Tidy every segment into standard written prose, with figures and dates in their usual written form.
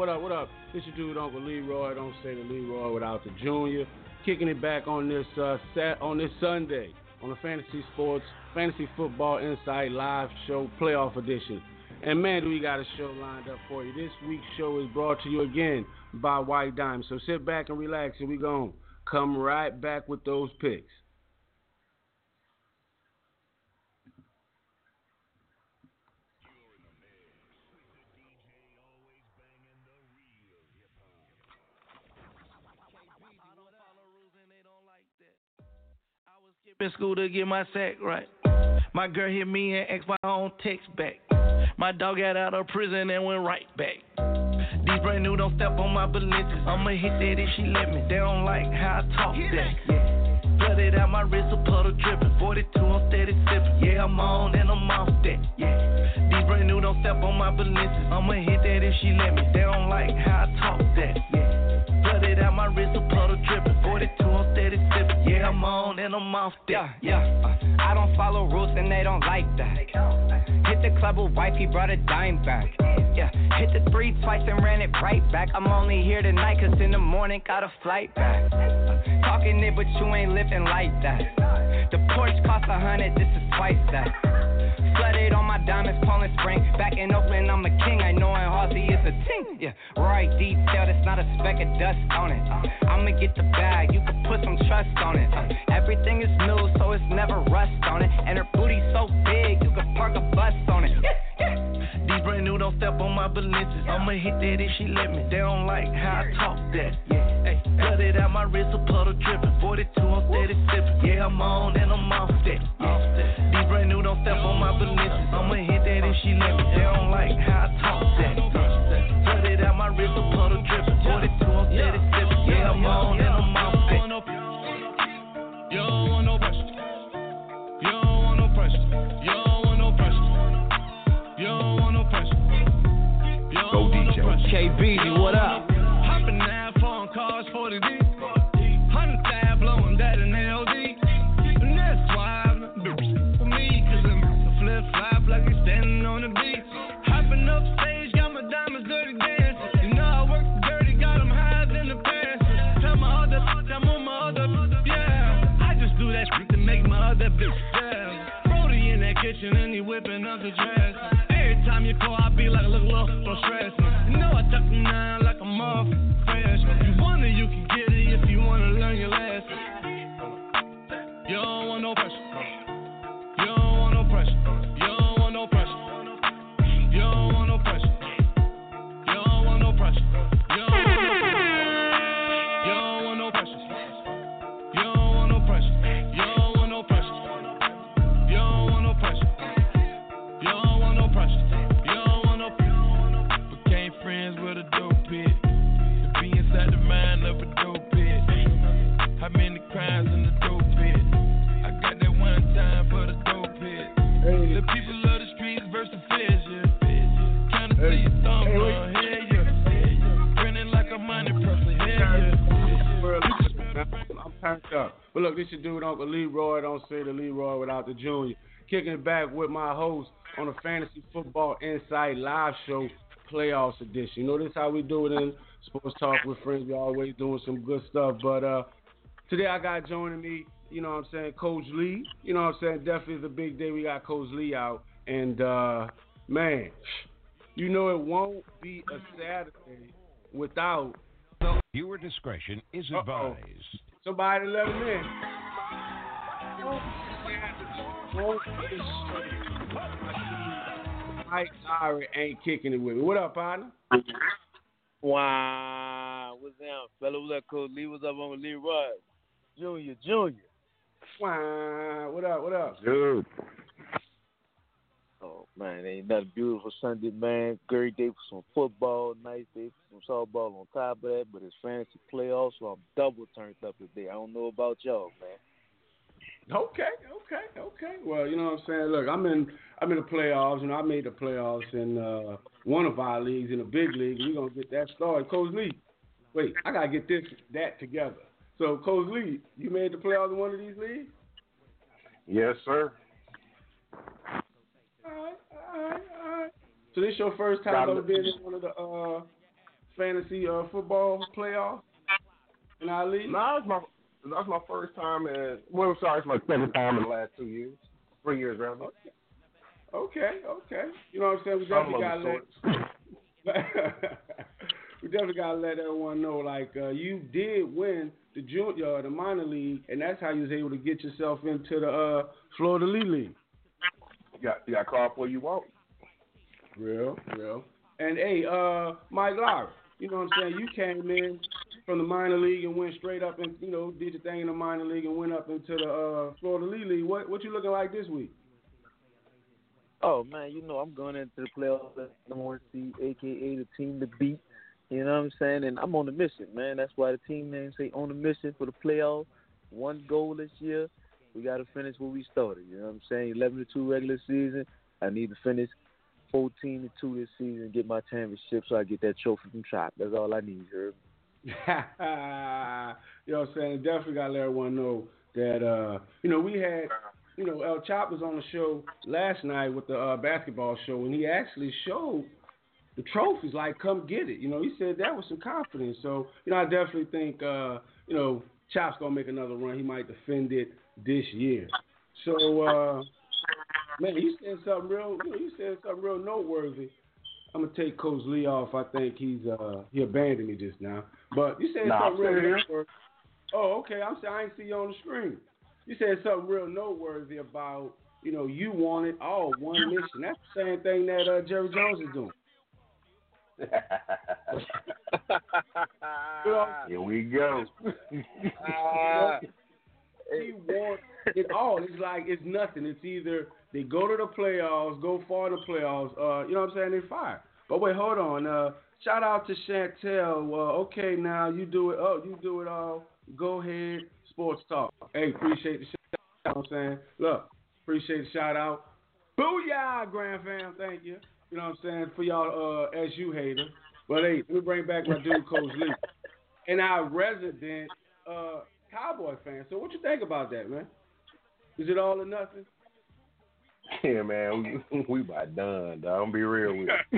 What up? What up? This your dude, Uncle Leroy. Don't say the Leroy without the Junior. Kicking it back on this on this Sunday on the Fantasy Football Insight Live Show Playoff Edition. And man, do we got a show lined up for you. This week's show is brought to you again by White Diamond. So sit back and relax, and we gonna come right back with those picks. In school to get my sack right. My girl hit me and asked my own text back. My dog got out of prison and went right back. These brand new don't step on my Balenciagas. I'ma hit that if she let me. They don't like how I talk that. Yeah. Flooded out my wrist, a puddle dripping. 42, I'm steady sipping. Yeah, I'm on and I'm off that. Yeah. These brand new don't step on my Balenciagas. I'ma hit that if she let me. They don't like how I talk that. Yeah. Flooded out my wrist, a puddle dripping. 42, I'm steady sipping. Yeah, I'm on and I'm off that. I don't follow rules and they don't like that. Hit the club with wife, he brought a dime back. Yeah, hit the 3 twice and ran it right back. I'm only here tonight cause in the morning got a flight back. Talking it but you ain't living like that. The Porsche cost 100, this is twice that. Flooded on my diamonds, Poland Spring. Back in Oakland, I'm a king. I know in Halsey is a ting. Yeah, right detail, it's not a speck of dust on it. I'ma get the bag, you can put some trust on it. Everything is new, so it's never rust on it. And her booty so big, you can park a bus on it. These brand new don't step on my Balenciagas. I'ma hit that if she let me. They don't like how I talk that. Hey, cut it out my wrist, a puddle dripping. 42, I'm steady sipping. Yeah, I'm on and I'm off that. These brand new don't step on my Balenciagas. I'ma hit that if she let me. They don't like how I talk that. Cut it out my wrist, a puddle dripping. 42, I'm steady sipping. Yeah, I'm on and I'm off that. You don't want no pressure. You don't want no pressure. You don't want no pressure. You don't want no pressure. You don't want no pressure. KBD, what up? Hopping now, phone calls for the D. 100,000 blowing that in LD. And that's why I'm for me, cause I'm flip flop like it's standing on the beach. Hopping up stage, got my diamonds dirty dancing. You know I work dirty, got them higher than the pants. Tell my other, I'm on my other, yeah. I just do that shit to make my other bitch, yeah. Brody in that kitchen and he whipping up the dress. Every time you call, I be like, look, don't stress me. You know I tuck them down like a motherfucking fresh. If you want it, you can get it if you wanna learn your lesson. You don't want no pressure. You don't want no pressure. You don't want no pressure. You don't want no pressure. You don't want no pressure. You don't want no pressure. You don't want no pressure. You don't want no pressure. You don't want no pressure. You don't want no pressure. You don't want no pressure. Became friends with a dope pit. To be inside the mind of a dope pit. How many crimes in the dope pit? I got that one time for the dope pit. The people of the streets versus fish, yeah. Trying to see your thumb on here, yeah. Grinning like a money presser, yeah. I'm turned up. But look, this your dude, Uncle Leroy. Don't say the Leroy without the Junior. Kicking it back with my host on the Fantasy Football Insight Live Show Playoffs Edition. You know, this is how we do it in Sports Talk with Friends. We always doing some good stuff. But today I got joining me, you know what I'm saying, Coach Lee. You know what I'm saying? Definitely is a big day. We got Coach Lee out. And, man, you know it won't be a Saturday without... Viewer discretion is advised. Somebody let him in. Mike Lowry ain't kicking it with me. What up, partner? Wow, what's down, fella? What's up, Coach Lee? What's up, Uncle Leroy? Junior. Wow, what up? Dude. Oh, man, ain't nothing beautiful Sunday, man. Great day for some football, nice day for some softball on top of that, but it's fantasy playoffs, so I'm double turned up today. I don't know about y'all, man. Okay. Well, you know what I'm saying? Look, I'm in the playoffs. You know, I made the playoffs in one of our leagues, in the big league. We're going to get that started. Coach Lee, wait, I got to get that together. So, Coach Lee, you made the playoffs in one of these leagues? Yes, sir. All right. So this your first time ever being in one of the fantasy football playoff in our league? No, that's my first time in. Well, sorry, it's my second time in the last 2 years, 3 years rather. Okay. You know what I'm saying? We definitely gotta let everyone know. Like you did win the minor league, and that's how you was able to get yourself into the Florida League. You got called for you won't. Real. And hey, Mike Lowry, you know what I'm saying? You came in from the minor league and went straight up and, did your thing in the minor league and went up into the Florida League. What you looking like this week? Oh, man, I'm going into the playoffs at number 1 seed, a.k.a. the team to beat. You know what I'm saying? And I'm on a mission, man. That's why the team name say on a mission for the playoffs. One goal this year, we got to finish what we started. You know what I'm saying? 11-2 regular season. I need to finish 14-2 this season and get my championship so I get that trophy from Chop. That's all I need, Herb. You know what I'm saying? Definitely got to let everyone know that, we had, El Chop was on the show last night with the basketball show, and he actually showed the trophies, like, come get it. He said that with some confidence. So, I definitely think, Chop's going to make another run. He might defend it this year. So, man, you said something real noteworthy. I'm gonna take Coach Lee off. I think he abandoned me just now. But you said something real noteworthy. Oh, okay. I ain't see you on the screen. You said something real noteworthy about you wanted one mission. That's the same thing that Jerry Jones is doing. Here we go. He wants it all. It's like it's nothing. It's either they go to the playoffs, go far in the playoffs, you know what I'm saying, they fire. But wait, hold on. Shout out to Chantel. Okay, now you do it. Oh, you do it all. Go ahead. Sports Talk. Hey, appreciate the shout out. You know what I'm saying? Look, appreciate the shout out. Booyah, Grand Fam. Thank you. You know what I'm saying? For y'all SU haters. But hey, let me bring back my dude, Coach Lee. And our resident Cowboy fan. So what you think about that, man? Is it all or nothing? Yeah, man, we about done, dog. I'm be real with you.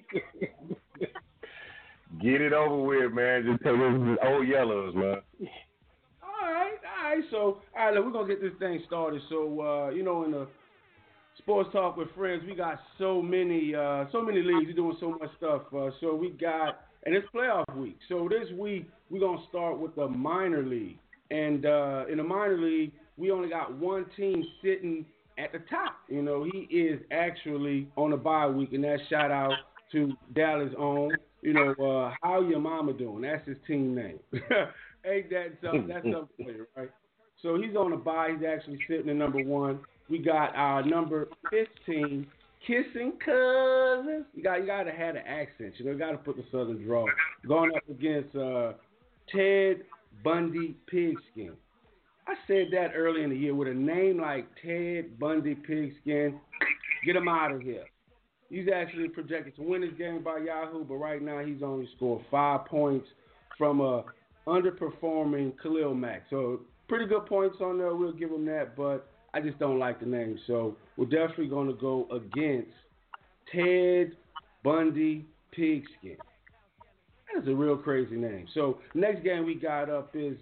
Get it over with, man. Just take those old yellows, man. All right. So, look, we're going to get this thing started. So, in the Sports Talk with Friends, we got so many leagues. We're doing so much stuff. So we got, and it's playoff week. So this week, we're going to start with the minor league. And in the minor league, we only got one team sitting at the top. He is actually on a bye week, and that's shout out to Dallas' own. How your mama doing? That's his team name. Ain't that something? That's something for you, right? So he's on a bye. He's actually sitting at number 1. We got our number 15, Kissing Cousins. You got to have the accent. You got to put the southern draw. Going up against Ted Bundy Pigskin. I said that early in the year. With a name like Ted Bundy Pigskin, get him out of here. He's actually projected to win this game by Yahoo, but right now he's only scored 5 points from a underperforming Khalil Mack. So pretty good points on there. We'll give him that, but I just don't like the name. So we're definitely going to go against Ted Bundy Pigskin. That is a real crazy name. So next game we got up is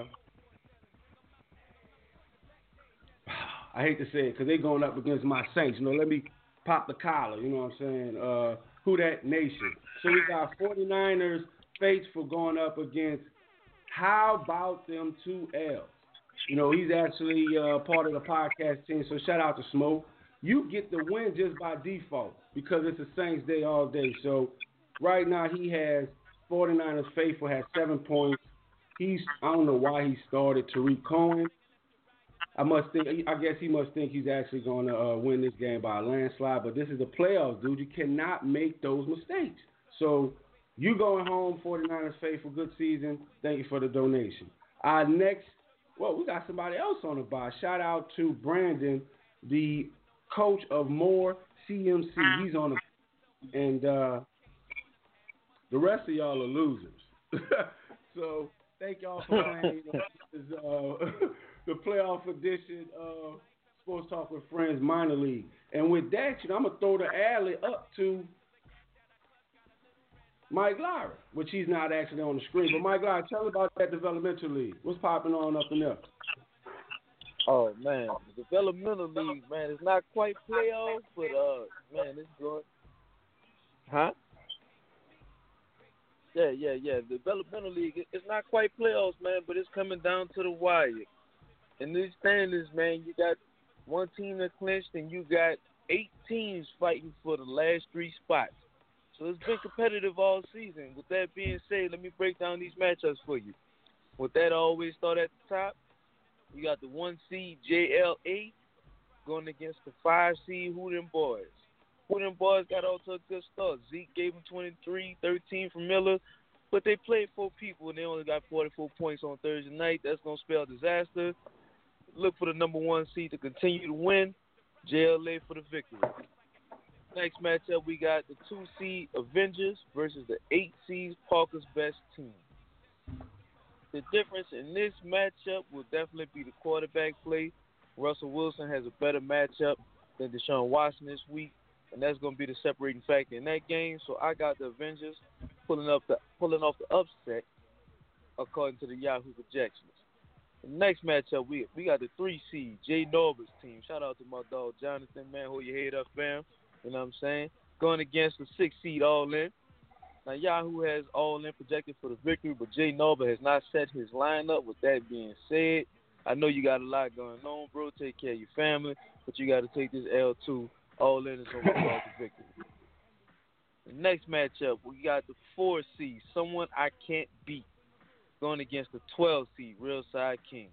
I hate to say it because they're going up against my Saints. Let me pop the collar. You know what I'm saying? Who that nation? So we got 49ers faithful going up against How About Them 2 L's. He's actually part of the podcast team, so shout out to Smoke. You get the win just by default because it's a Saints day all day. So right now he has 49ers faithful, has 7 points. I don't know why he started Tariq Cohen. I guess he must think he's actually going to win this game by a landslide, but this is the playoffs, dude. You cannot make those mistakes. So you going home, 49ers faithful, good season. Thank you for the donation. Next, we got somebody else on the bye. Shout out to Brandon, the coach of Moore CMC. He's on the and the rest of y'all are losers. So thank y'all for playing. This is the playoff edition of Sports Talk with Friends minor league. And with that, I'm gonna throw the alley up to Mike Lowry, which he's not actually on the screen. But Mike Lowry, tell me about that developmental league. What's popping on up in there? Oh man, the developmental league, man, it's not quite playoffs, but man, it's good. Huh? Yeah. The developmental league, it's not quite playoffs, man, but it's coming down to the wire. In these standings, man, you got one team that clinched, and you got 8 teams fighting for the last 3 spots. So it's been competitive all season. With that being said, let me break down these matchups for you. With that, I always start at the top. You got the 1 seed JLA going against the 5 seed Hooten Boys. Hooten Boys got off to a good start. Zeke gave them 23-13 from Miller, but they played 4 people and they only got 44 points on Thursday night. That's going to spell disaster. Look for the number 1 seed to continue to win. JLA for the victory. Next matchup, we got the 2 seed Avengers versus the 8 seed Parker's Best Team. The difference in this matchup will definitely be the quarterback play. Russell Wilson has a better matchup than Deshaun Watson this week, and that's going to be the separating factor in that game. So I got the Avengers pulling off the upset according to the Yahoo projections. The next matchup, we got the 3 seed Jay Norbert's team. Shout out to my dog Jonathan, man. Hold your head up, fam. You know what I'm saying? Going against the 6 seed All In. Now, Yahoo has All In projected for the victory, but Jay Norbert has not set his lineup. With that being said, I know you got a lot going on, bro. Take care of your family, but you got to take this L2. All In is going to cause the victory. The next matchup, we got the 4 seed, someone I can't beat, going against the 12 seed Real Side Kings.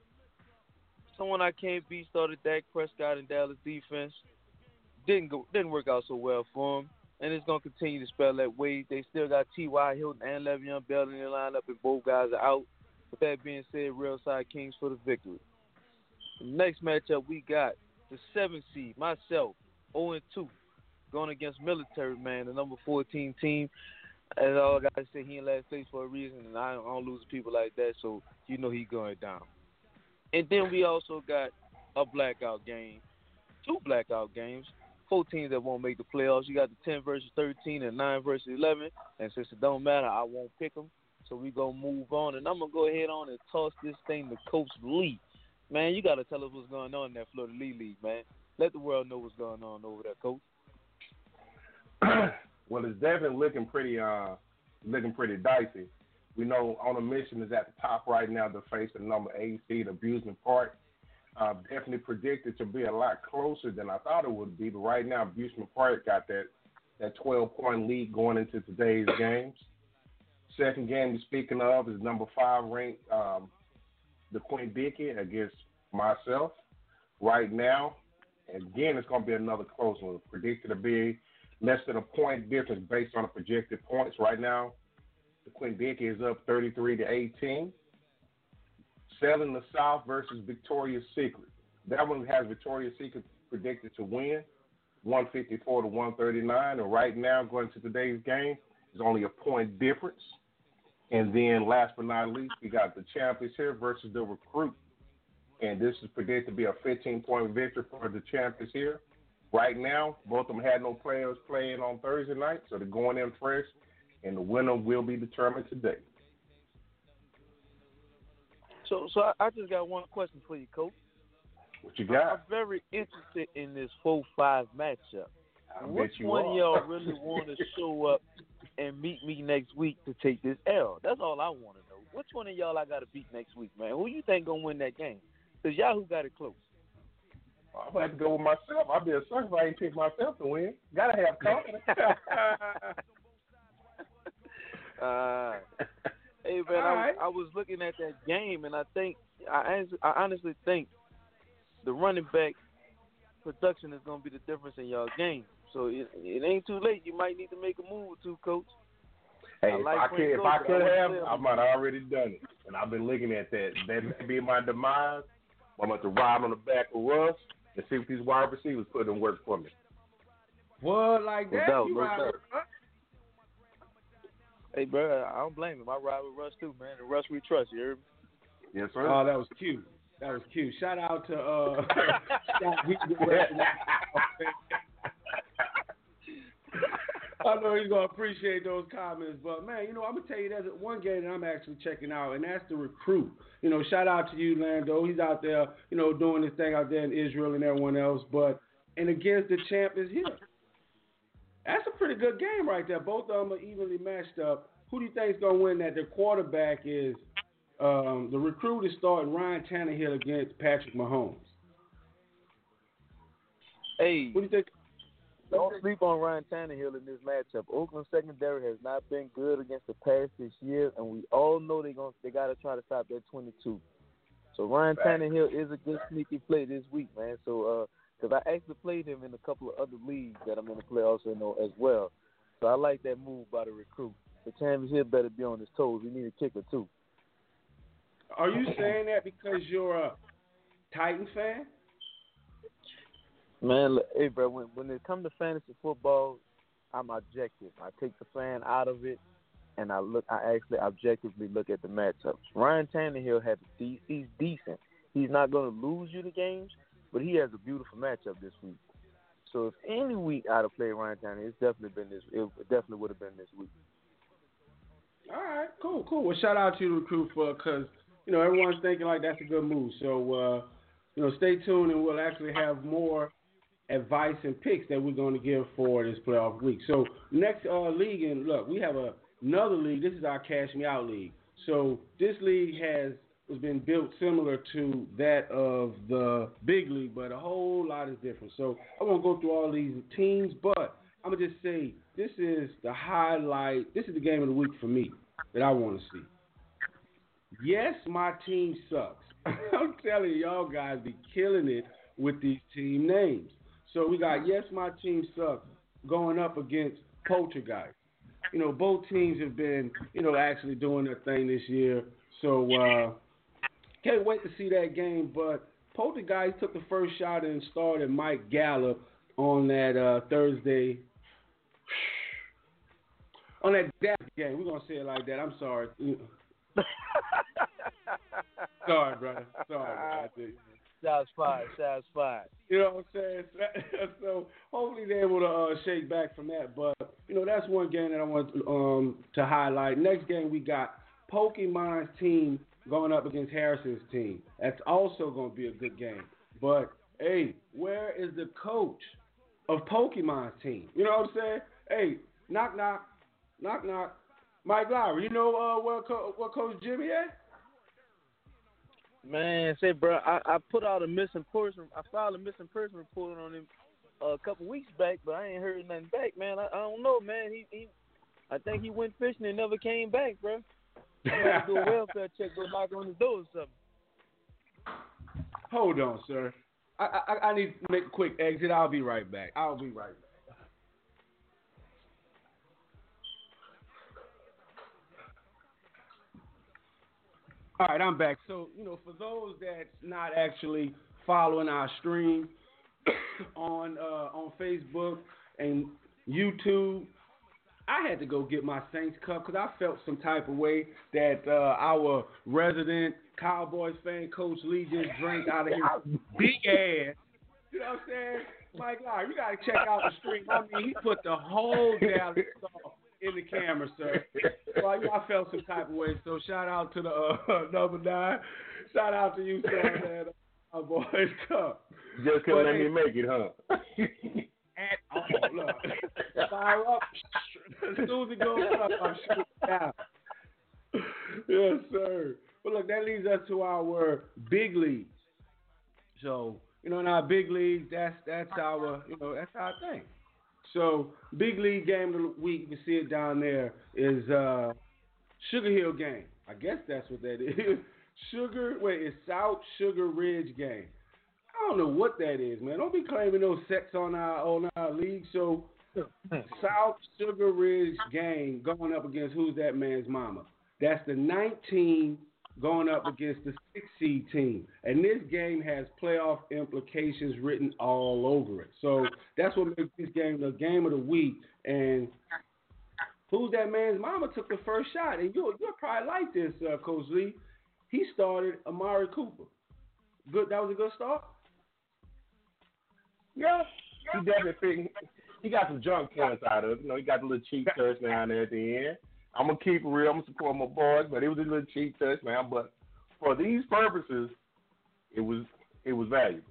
Someone I can't beat started Dak Prescott and Dallas defense. Didn't work out so well for him. And it's going to continue to spell that way. They still got T.Y. Hilton and Le'Veon Bell in their lineup, and both guys are out. With that being said, Real Side Kings for the victory. The next matchup, we got the 7 seed, myself, 0-2, going against Military Man, the number 14 team. As all guys say, he in last place for a reason, and I don't lose to people like that, so you know he's going down. And then we also got a blackout game, 2 blackout games. 4 teams that won't make the playoffs. You got the 10 versus 13 and 9 versus 11. And since it don't matter, I won't pick them. So we going to move on. And I'm going to go ahead on and toss this thing to Coach Lee. Man, you got to tell us what's going on in that Florida League, man. Let the world know what's going on over there, Coach. Well, it's definitely looking pretty dicey. We know On a Mission is at the top right now to face the number 8 seed Abusement Park. Definitely predicted to be a lot closer than I thought it would be. But right now, Abusement Park got that 12-point lead going into today's games. Second game, speaking of, is number 5 ranked the Queen Dickey against myself. Right now, again, it's going to be another close one. Predicted to be less than a point difference based on the projected points. Right now, the Queen Dickey is up 33-18. Selling the South versus Victoria's Secret. That one has Victoria's Secret predicted to win, 154-139. And right now, going to today's game, is only a point difference. And then, last but not least, we got the Champions here versus the Recruit. And this is predicted to be a 15-point victory for the Champions here. Right now, both of them had no players playing on Thursday night, so they're going in fresh, and the winner will be determined today. So I just got one question for you, Coach. What you got? I'm very interested in this 4-5 matchup. Which you one are. of y'all really want to show up and meet me next week to take this L? That's all I want to know. Which one of y'all I got to beat next week, man? Who you think going to win that game? Because Yahoo got it close. I'm going to have to go with myself. I'll be a sucker if I ain't pick myself to win. Got to have confidence. Hey, man, I was looking at that game, and I honestly think the running back production is going to be the difference in y'all game. So it ain't too late. You might need to make a move or two, Coach. Hey, if I could have, I might have already done it. And I've been looking at that. That may be my demise. I'm going to ride on the back of Russ and see if these wide receivers put in work for me. What, like that? No you doubt. ride with Russ? Hey, bro, I don't blame him. I ride with Russ, too, man. And Russ, we trust. You heard me? Yes, sir. Oh, that was cute. That was cute. Shout out to I know he's gonna appreciate those comments, but man, I'm gonna tell you there's one game that I'm actually checking out, and that's the Recruit. Shout out to you, Lando. He's out there, doing his thing out there in Israel and everyone else. And against the champ is here. That's a pretty good game right there. Both of them are evenly matched up. Who do you think is gonna win that? The quarterback is the Recruit is starting Ryan Tannehill against Patrick Mahomes. Hey, what do you think? Don't sleep on Ryan Tannehill in this matchup. Oakland secondary has not been good against the pass this year, and we all know they got to try to stop that 22. So Ryan Tannehill is a good sneaky play this week, man. So because I actually played him in a couple of other leagues that I'm in the playoffs as well. So I like that move by the Recruit. The Tannehill better be on his toes. We need a kicker too. Are you saying that because you're a Titan fan? Man, hey, bro, when it comes to fantasy football, I'm objective. I take the fan out of it, and I actually objectively look at the matchups. Ryan Tannehill he's decent. He's not going to lose you the games, but he has a beautiful matchup this week. So if any week I'd have played Ryan Tannehill, it definitely would have been this week. All right, cool. Well, shout out to you, Recruit, because everyone's thinking like that's a good move. So stay tuned, and we'll actually have more advice and picks that we're going to give for this playoff week. So next league, and look, we have another league. This is our Cash Me Out League. So this league has been built similar to that of the big league, but a whole lot is different. So I won't go through all these teams, but I'm going to just say this is the highlight. This is the game of the week for me that I want to see. Yes, my team sucks. I'm telling you, y'all guys be killing it with these team names. So we got Yes, My Team Sucks going up against Poltergeist. Both teams have been, actually doing their thing this year. So can't wait to see that game. But Poltergeist took the first shot and started Mike Gallup on that Thursday. On that Dallas game. We're going to say it like that. I'm sorry. Sorry, brother. Sorry. Shots fired. You know what I'm saying? So hopefully they're able to shake back from that. But, that's one game that I want to highlight. Next game we got Pokemon's team going up against Harrison's team. That's also going to be a good game. But, hey, where is the coach of Pokemon's team? You know what I'm saying? Hey, knock, knock. Mike Lowry, where Coach Jimmy at? Man, say, bro, I put out I filed a missing person report on him a couple weeks back, but I ain't heard nothing back, man. I don't know, man. I think he went fishing and never came back, bro. I got to do a welfare check, go knock on his door or something. Hold on, sir. I need to make a quick exit. I'll be right back. All right, I'm back. So, for those that's not actually following our stream on Facebook and YouTube, I had to go get my Saints cup because I felt some type of way that our resident Cowboys fan, Coach Lee, just drank out of his big ass. You know what I'm saying? Mike Lowry, you got to check out the stream. I mean, he put the whole Dallas song in the camera, sir. So I felt some type of way. So shout out to the number 9. Shout out to you, sir, man. Our boys cup. Just couldn't let me make it, huh? At all. Look, fire up. As soon as it goes up, I'm shooting down. Yes, sir. But look, that leads us to our big leagues. So, in our big leagues, that's our thing. So, big league game of the week, you can see it down there, is Sugar Hill game. I guess that's what that is. It's South Sugar Ridge game. I don't know what that is, man. Don't be claiming no sex on our league. So, South Sugar Ridge game going up against who's that man's mama? That's the 19 going up against the 6 seed team. And this game has playoff implications written all over it. So that's what makes this game the game of the week. And who's that man's mama took the first shot. And you'll probably like this, Coach Lee. He started Amari Cooper. Good. That was a good start? Yeah. he got some junk points out of it. You know, he got a little cheap touchdown there at the end. I'm gonna keep it real. I'm gonna support my boys, but it was a little cheap touchdown. But for these purposes, it was valuable.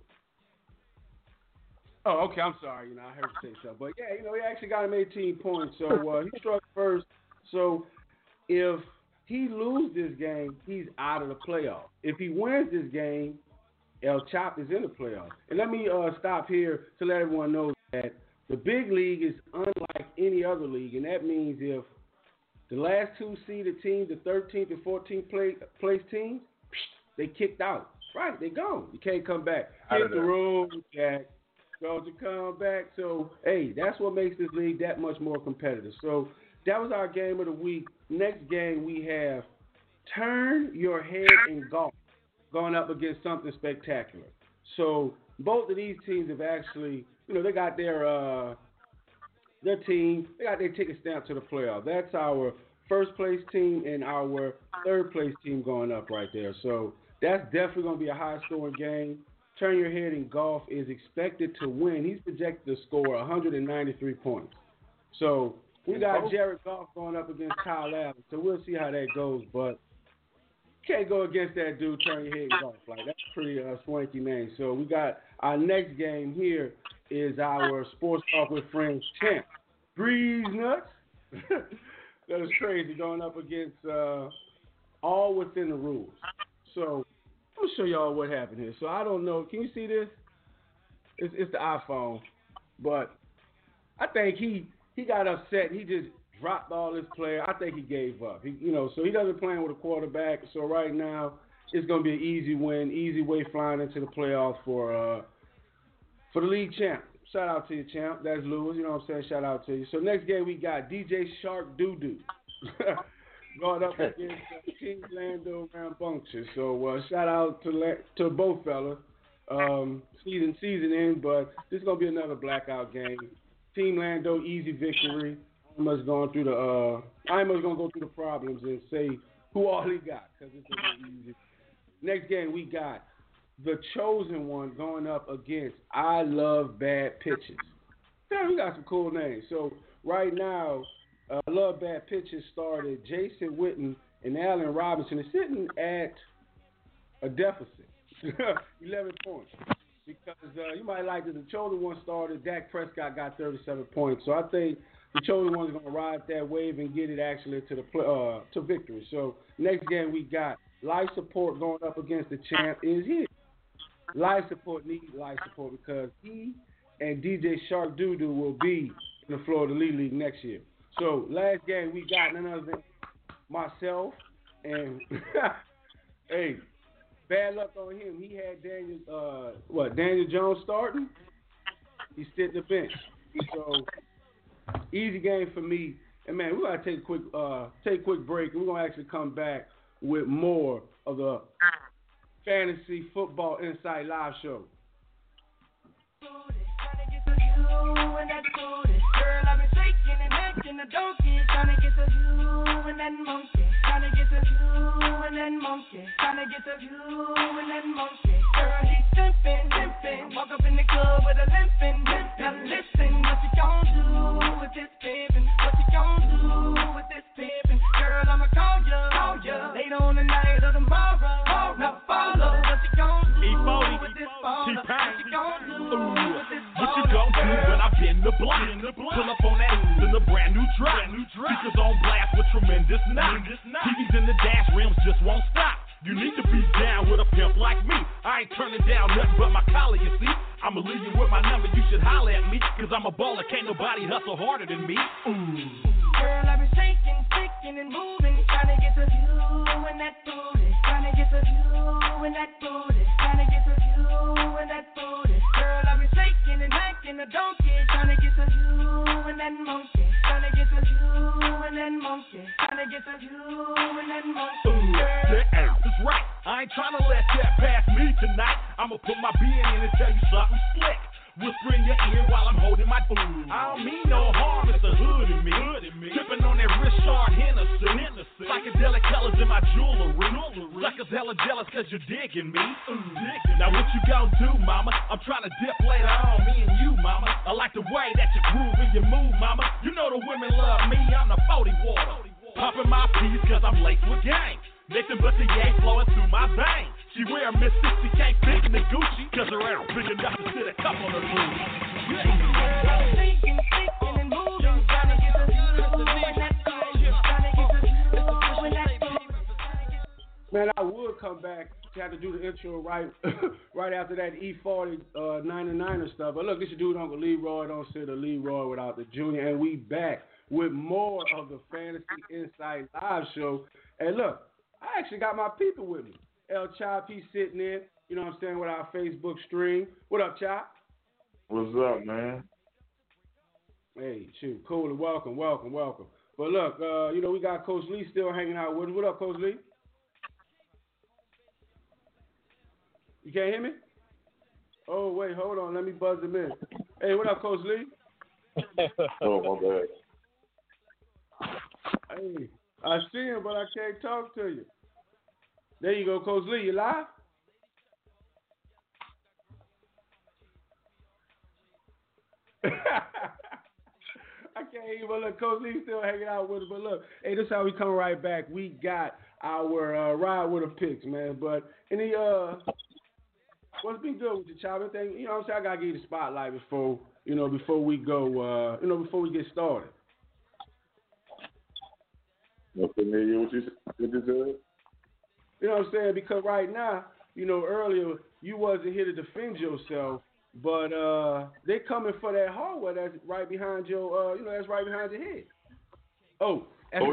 Oh, okay. I'm sorry. You know, I heard you say so, but yeah, you know, he actually got him 18 points. So he struck first. So if he loses this game, he's out of the playoff. If he wins this game, El Chop is in the playoff. And let me stop here to let everyone know that the big league is unlike any other league, and that means if the last two seeded teams, the 13th and 14th place teams, they kicked out. Right, they gone. You can't come back. Hit the road, Jack. Don't you come back? So, hey, that's what makes this league that much more competitive. So that was our game of the week. Next game we have Turn Your Head in Golf, going up against something spectacular. So both of these teams have actually, you know, they got their team, they got their ticket stamped to the playoff. That's our first place team and our third place team going up right there. So that's definitely going to be a high scoring game. Turn Your Head in Golf is expected to win. He's projected to score 193 points. So we got Jared Goff going up against Kyle Allen. So we'll see how that goes. But can't go against that dude, Turn Your Head in Golf. Like, that's pretty swanky name. So we got our next game here is our Sports Talk with Friends champ, Breeze Nuts. That is crazy, going up against All Within the Rules. So I'm going to show y'all what happened here. So I don't know. Can you see this? It's the iPhone. But I think he got upset. He just dropped all his player. I think he gave up. So he doesn't play with a quarterback. So right now it's going to be an easy win, easy way flying into the playoffs for the league champ. Shout out to you, champ. That's Lewis. You know what I'm saying? Shout out to you. So next game we got DJ Shark Doo-Doo going up against King Lando Rambunctious. So shout out to both fellas. Season in, but this is going to be another blackout game. Team Lando, easy victory. I'm just going to go through the problems and say who all he got, because it's going to be easy. Next game we got The Chosen One going up against I Love Bad Pitches. Yeah, we got some cool names. So right now, I Love Bad Pitches started Jason Witten and Allen Robinson is sitting at a deficit, 11 points. Because you might like that The Chosen One started, Dak Prescott got 37 points. So I think The Chosen One's going to ride that wave and get it actually to victory. So next game we got Life Support going up against the champ is here. Life Support needs life support because he and DJ Shark Doo-Doo will be in the Florida League next year. So last game we got none other than myself and hey, bad luck on him. He had Daniel Jones starting. He's sitting the bench. So easy game for me. And man, we're gonna take a quick break. We're gonna actually come back with more of the Fantasy Football Insight Live Show. Girl, I've been shaking and acting a donkey, trying to get to you and that monkey, trying to get to you and that monkey, trying to get to you and that monkey. Girl, he's limping, walk up in the club with a limping. Now listen, what you gon' do with this pimpin'? What you gon' do with this pimpin'? Girl, I'ma call ya later on the night or tomorrow. Now follow what you gon' do with this baller. What you gon' do with this baller? What you gon' do when I bend the block? Pull up on that in a brand new drop. Speakers on blast with tremendous knock. TVs in the dash rims just won't stop. You need to be down with a pimp like me. I ain't turning down nothing but my collar, you see. I'ma leave you with my number, you should holler at me. Cause I'm a baller, can't nobody hustle harder than me. Girl, I've been shaking and moving, trying to get to you and that booty. Trying to get to you and that booty. Trying to get to you and that booty. Girl, I've been shaking and acting a donkey, trying to get to you and that monkey. Trying to get to you and that monkey. Trying to get to you and that monkey. That's right, I ain't trying to let that pass me tonight. I'ma put my being in and tell you something slick. Whisper in your ear while I'm holding my food. I don't mean no harm, it's the hood in me. Tipping on that Richard Hennessy. Psychedelic Angelic colors in my jewelry. Suckers hella jealous cause you're digging me. Now what you gon' do, mama? I'm trying to dip later on, me and you, mama. I like the way that you groove and you move, mama. You know the women love me, I'm the 40 water. Popping my piece cause I'm laced with gang. Nothing but the yang flowing through my veins. She wear a Miss 60, can't fit in the Gucci cause her ass big enough to sit a cup on her booty. Man, I would come back. Have to do the intro right right after that E40 99 and stuff. But look, this your dude Uncle Leroy. Don't say the Leroy without the Junior. And we back with more of the Fantasy Insight Live Show. And look, I actually got my people with me. El Chop, he's sitting in, you know what I'm saying, with our Facebook stream. What up, Chop? What's up, man? Hey, shoot, cool and welcome. But look, you know, we got Coach Lee still hanging out with us. What up, Coach Lee? You can't hear me? Oh, wait, hold on. Let me buzz him in. Hey, what up, Coach Lee? Oh, my bad. Hey, I see him, but I can't talk to you. There you go, Coach Lee. You live? I can't hear you, but look, Coach Lee still hanging out with us. But look, hey, this is how we come right back. We got our ride with the picks, man. But any what's been good with the Chop? Thing, you know what I'm saying? I gotta give you the spotlight before we go, before we get started. Not familiar with you said? You know what I'm saying? Because right now, you know, earlier you wasn't here to defend yourself, but they coming for that hardware that's right behind your, that's right behind your head. Oh, that's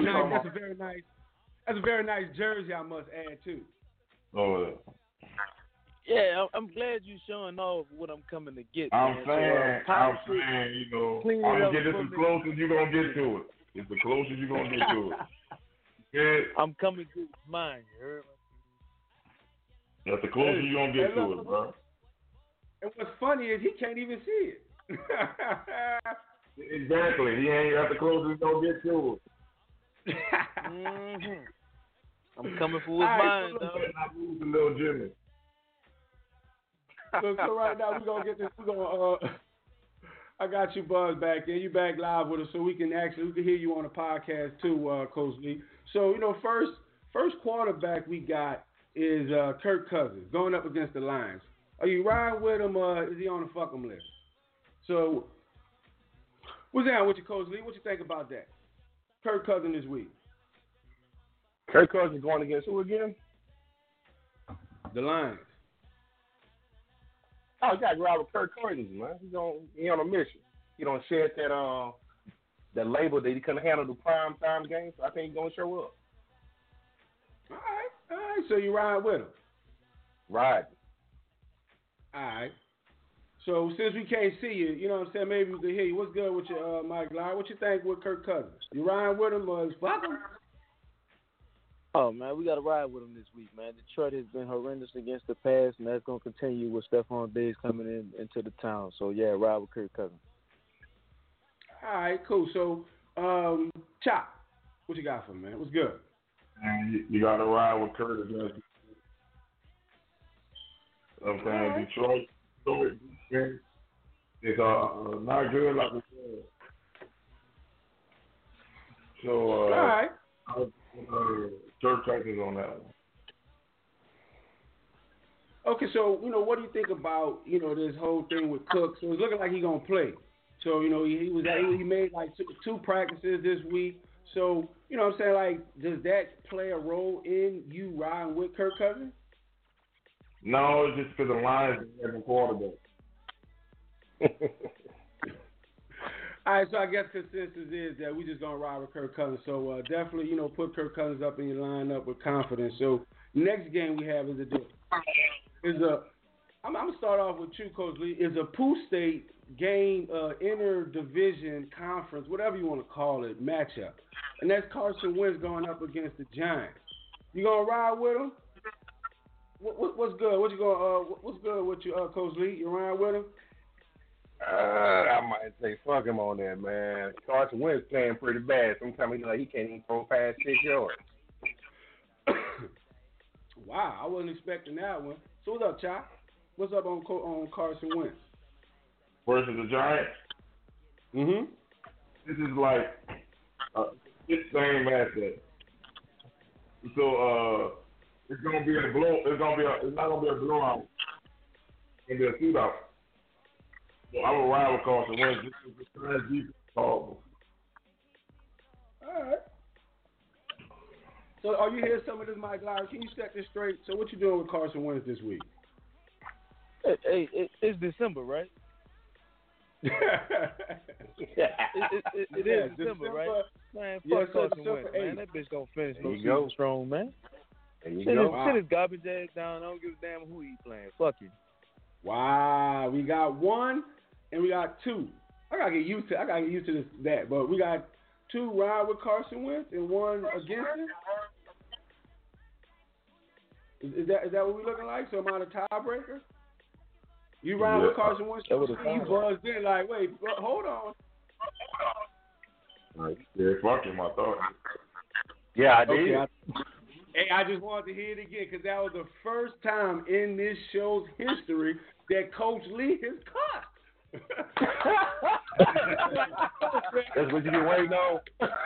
a very nice jersey, I must add too. Oh, yeah, I'm glad you showing off what I'm coming to get. I'm man. saying, you know, I'm gonna get this as close as you're gonna get to it. It's the closest you're gonna get to it. Yeah. I'm coming to mine, you heard me? That's the closest you're gonna get to it, bro. And what's funny is he can't even see it. Exactly. He ain't got the closest he's gonna get to it. Mm-hmm. I'm coming for what's mine, though. I'm losing little Jimmy. So right now we're gonna get this. I got you, Buzz, back there. You back live with us, so we can hear you on the podcast too, Coach Lee. So you know, first quarterback we got is Kirk Cousins going up against the Lions. Are you riding with him, or is he on the fuck 'em list? So what's down with you, Coach Lee? What you think about that? Kirk Cousins this week. Kirk Cousins going against who again? The Lions. Oh, you got to ride with Kirk Cousins, man. He on a mission. He don't shed that label that he couldn't handle the prime time game. So I think he's gonna show up. All right. So you ride with him. Right. All right. So since we can't see you, you know what I'm saying, maybe we can hear you. What's good with you, Mike Lyon? What you think with Kirk Cousins? You riding with him or fuck him? Oh, man, we got to ride with him this week, man. Detroit has been horrendous against the pass, and that's going to continue with Stephon Diggs coming into the town. So, yeah, ride with Kirk Cousins. All right, cool. So, Chop, what you got for me, man? What's good? And you got to ride with Kirk against Detroit. It's not good like we said. So, all right. Kirk Cousins on that one. Okay, so, you know, what do you think about, you know, this whole thing with Cook? So it's looking like he's going to play. So, you know, he made like two practices this week. So, you know what I'm saying, like, does that play a role in you riding with Kirk Cousins? No, it's just because the Lions have a quarterback. All right, so I guess consensus is that we just going to ride with Kirk Cousins. So definitely, you know, put Kirk Cousins up in your lineup with confidence. So next game we have I'm going to start off with you, Coach Lee, is a Pooh State game, inter-division conference, whatever you want to call it, matchup. And that's Carson Wentz going up against the Giants. You going to ride with him? What's good? What's good with you, Coach Lee? You ride with him? I might say fuck him on that, man. Carson Wentz playing pretty bad. Sometimes he can't even throw past 6 yards. Wow, I wasn't expecting that one. So what's up, Chop? What's up on Carson Wentz? Versus the Giants. Mm-hmm. This is like it's same asset. So it's gonna be a blow. It's not gonna be a blowout. It's gonna be a shootout. So I will ride with Carson Wentz. This is the Giants defense horrible. All right. So are you hearing some of this, Mike Lowry? Can you set this straight? So what you doing with Carson Wentz this week? Hey, it's December, right? It is December, right? Man, fuck Carson Wentz, man. That bitch don't finish no season strong, man. There you go. Sit his garbage ass down. I don't give a damn who he playing. Fuck him. Wow, we got one and we got two. I gotta get used to that. But we got two ride with Carson Wentz and one against him. Is that what we looking like? So am I the tiebreaker? You ride with Carson Wentz, you buzzed in like, wait, hold on. Yeah, fuck him, I thought. Yeah, I did. Okay, I just wanted to hear it again because that was the first time in this show's history that Coach Lee has cussed. That's what you been waiting on.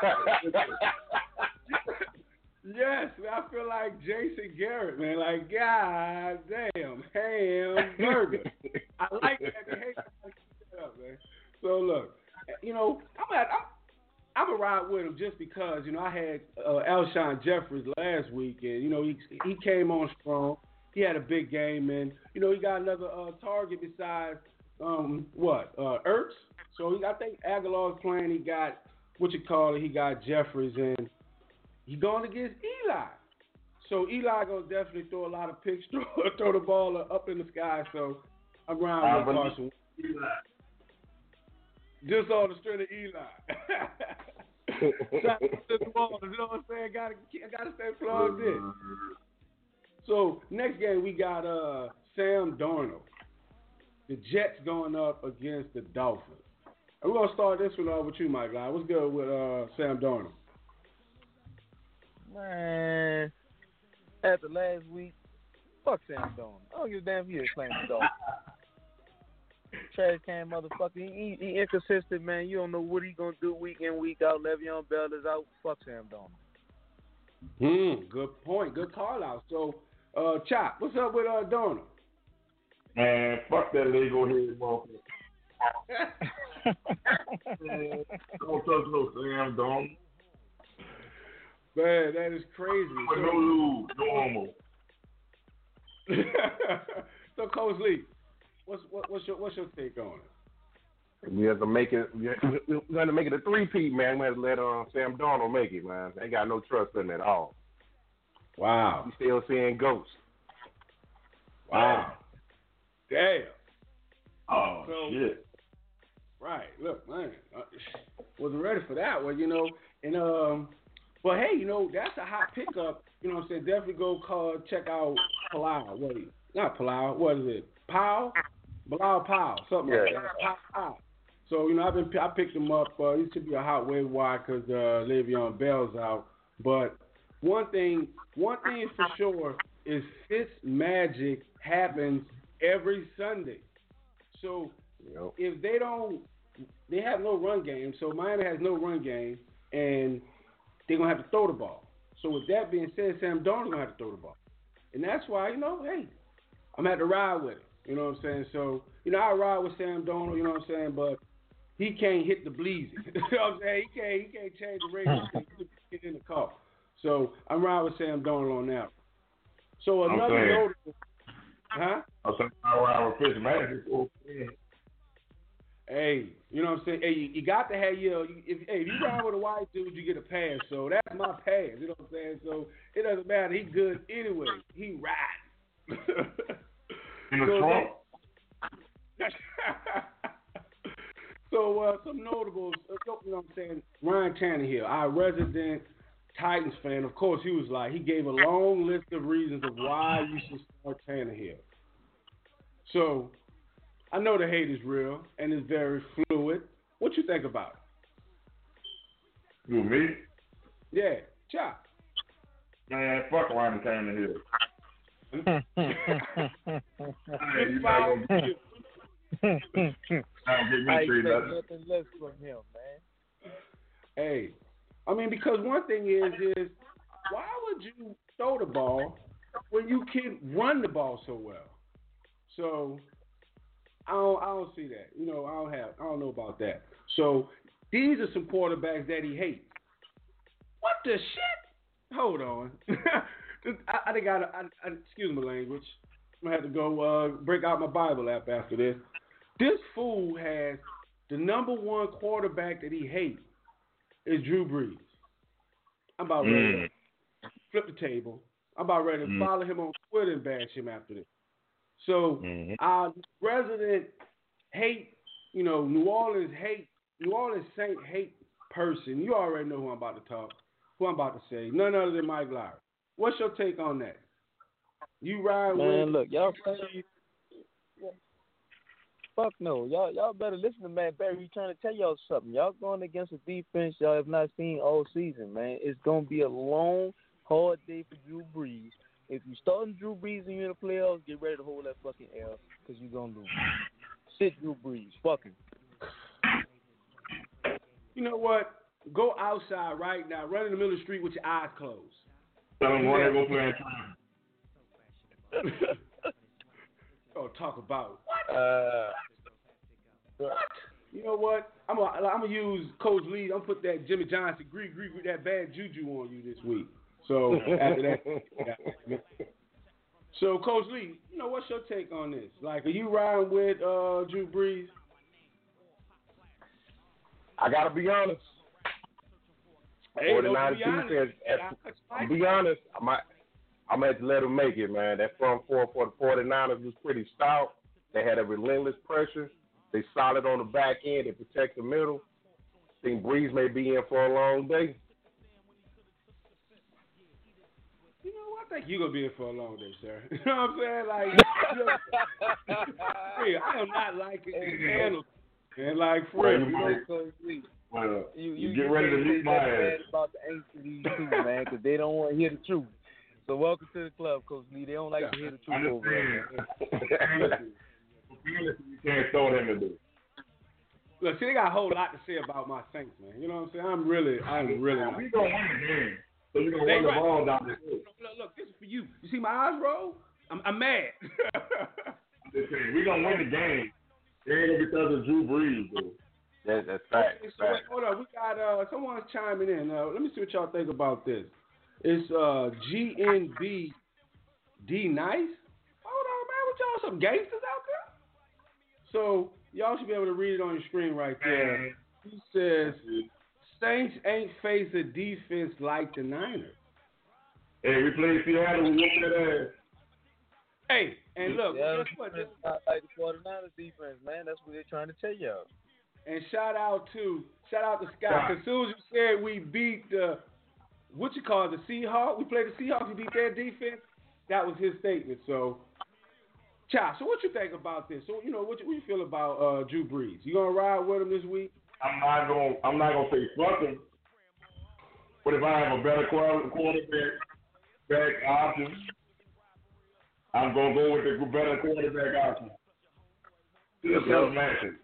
Yes, I feel like Jason Garrett, man. Like, God damn, hamburger. I like that. Hey, shut up, man. So look, you know, I'm gonna ride with him just because, you know, I had Alshon Jeffries last week, and you know he came on strong. He had a big game, and you know he got another target besides Ertz. So I think Aguilar's playing. He got he got Jeffries, and he going against Eli. So Eli gonna definitely throw a lot of picks, throw the ball up in the sky. So I'm riding with Carson. Just on the strength of Eli. Shout out to the ball, you know what I'm saying? Gotta stay plugged in. So next game we got Sam Darnold. The Jets going up against the Dolphins. And we're gonna start this one off with you, Mike Lyle. What's good with Sam Darnold? Man, after last week, fuck Sam Darnold. I don't give a damn if he is playing the Dolphins. Trash can motherfucker. He inconsistent, man. You don't know what he gonna do week in, week out. Le'Veon Bell is out. Fuck Sam Darnold. Good point. Good call out. So, Chop, what's up with Darnold? Man, fuck that legal head motherfucker. Don't touch no Sam Darnold. Man, that is crazy. No lose, normal. So, Coach Lee, what's your take on it? We have to make it. We're going to make it a 3-peat, man. We have to let Sam Darnold make it, man. They got no trust in it at all. Wow. You still seeing ghosts. Wow. Damn. Oh, shit. Right. Look, man, wasn't ready for that one, you know. And but hey, you know, that's a hot pickup. You know what I'm saying? Definitely go check out Palau. Not Palau. What is it? Powell? Bilal Powell. Something like that. Powell. So, you know, I picked him up. He should be a hot waiver wire because Le'Veon Bell's out. But one thing for sure is Fitz magic happens every Sunday. So if they have no run game. So Miami has no run game, and they're going to have to throw the ball. So with that being said, Sam Darnold's going to have to throw the ball. And that's why, you know, hey, I'm going to have to ride with him. You know what I'm saying? So, you know, I ride with Sam Darnold, you know what I'm saying? But he can't hit the bleezy. You know what I'm saying? He can't change the radio. He get in the car. So I'm riding with Sam Darnold on that. So another notable. Huh? I'm saying I ride with Fitzmagic. Hey, you know what I'm saying? Hey, you got to have if you ride with a white dude, you get a pass. So that's my pass. You know what I'm saying? So it doesn't matter. He good anyway. He rides. In the trunk. So some notables, you know what I'm saying? Ryan Tannehill, our resident Titans fan, of course, he gave a long list of reasons of why you should start Tannehill. So I know the hate is real and it's very fluid. What you think about it? You, me? Yeah, Chop. Man, fuck Ryan Tannehill. Hey, you're not gonna get I me straight expect up. nothing less from him, man. Hey, I mean, because one thing is why would you throw the ball when you can run the ball so well? So I don't see that. You know, I don't know about that. So these are some quarterbacks that he hates. What the shit? Hold on. I think excuse my language. I'm gonna have to go break out my Bible app after this. This fool has the number one quarterback that he hates is Drew Brees. I'm about ready to flip the table. I'm about ready to follow him on Twitter and bash him after this. So our resident hate, you know, New Orleans Saint hate person. You already know who I'm about to say. None other than Mike Lowry. What's your take on that? You ride with? Man, look, y'all. Fuck no, y'all better listen to Matt Barry. He's trying to tell y'all something. Y'all going against a defense y'all have not seen all season, man. It's gonna be a long, hard day for Drew Brees. If you starting Drew Brees and you're in the playoffs, get ready to hold that fucking L because you're gonna lose. Sit Drew Brees, fuck him. You know what? Go outside right now. Run in the middle of the street with your eyes closed. Tell him why they go play in Oh, talk about what? You know what? I'm gonna use Coach Lee. I'm gonna put that Jimmy Johnson agree with that bad juju on you this week. So after that, so Coach Lee, you know what's your take on this? Like, are you riding with Drew Brees? I gotta be honest. Hey, Be honest, I'm gonna have to let them make it, man. That front four for the 49ers was pretty stout. They had a relentless pressure. They solid on the back end. They protect the middle. I think Breeze may be in for a long day. You know what? I think you're gonna be in for a long day, sir. You know what I'm saying? Like, yeah, I am not liking the handle, and like for real. You get ready to meet my ass. About the angst of these two, man, because they don't want to hear the truth. So welcome to the club, Coach Lee. They don't like to hear the truth over there. You can't throw them to do. Look, see, they got a whole lot to say about my Saints, man. You know what I'm saying? I'm really. We gonna win the game, so we gonna run the ball down the field. Look, this is for you. You see my eyes roll? I'm mad. I'm just saying, we gonna win the game. It ain't gonna be because of Drew Brees, though. That's fact. So hold on, we got someone's chiming in. Let me see what y'all think about this. It's GNB D Nice. Hold on, man, what y'all some gangsters out there? So y'all should be able to read it on your screen right there. He says Saints ain't face a defense like the Niners. Hey, we played Seattle. We whooped that ass. Hey, and look, guess what? Not like the 49ers defense, man. That's what they're trying to tell y'all. And shout out to Scott, because as soon as you said we beat the Seahawks, we played the Seahawks, we beat their defense, that was his statement. So, so what you think about this? So, you know, what you feel about Drew Brees? You gonna ride with him this week? I'm not gonna say fuck him. But if I have a better quarterback option, I'm gonna go with the better quarterback option. Just matching.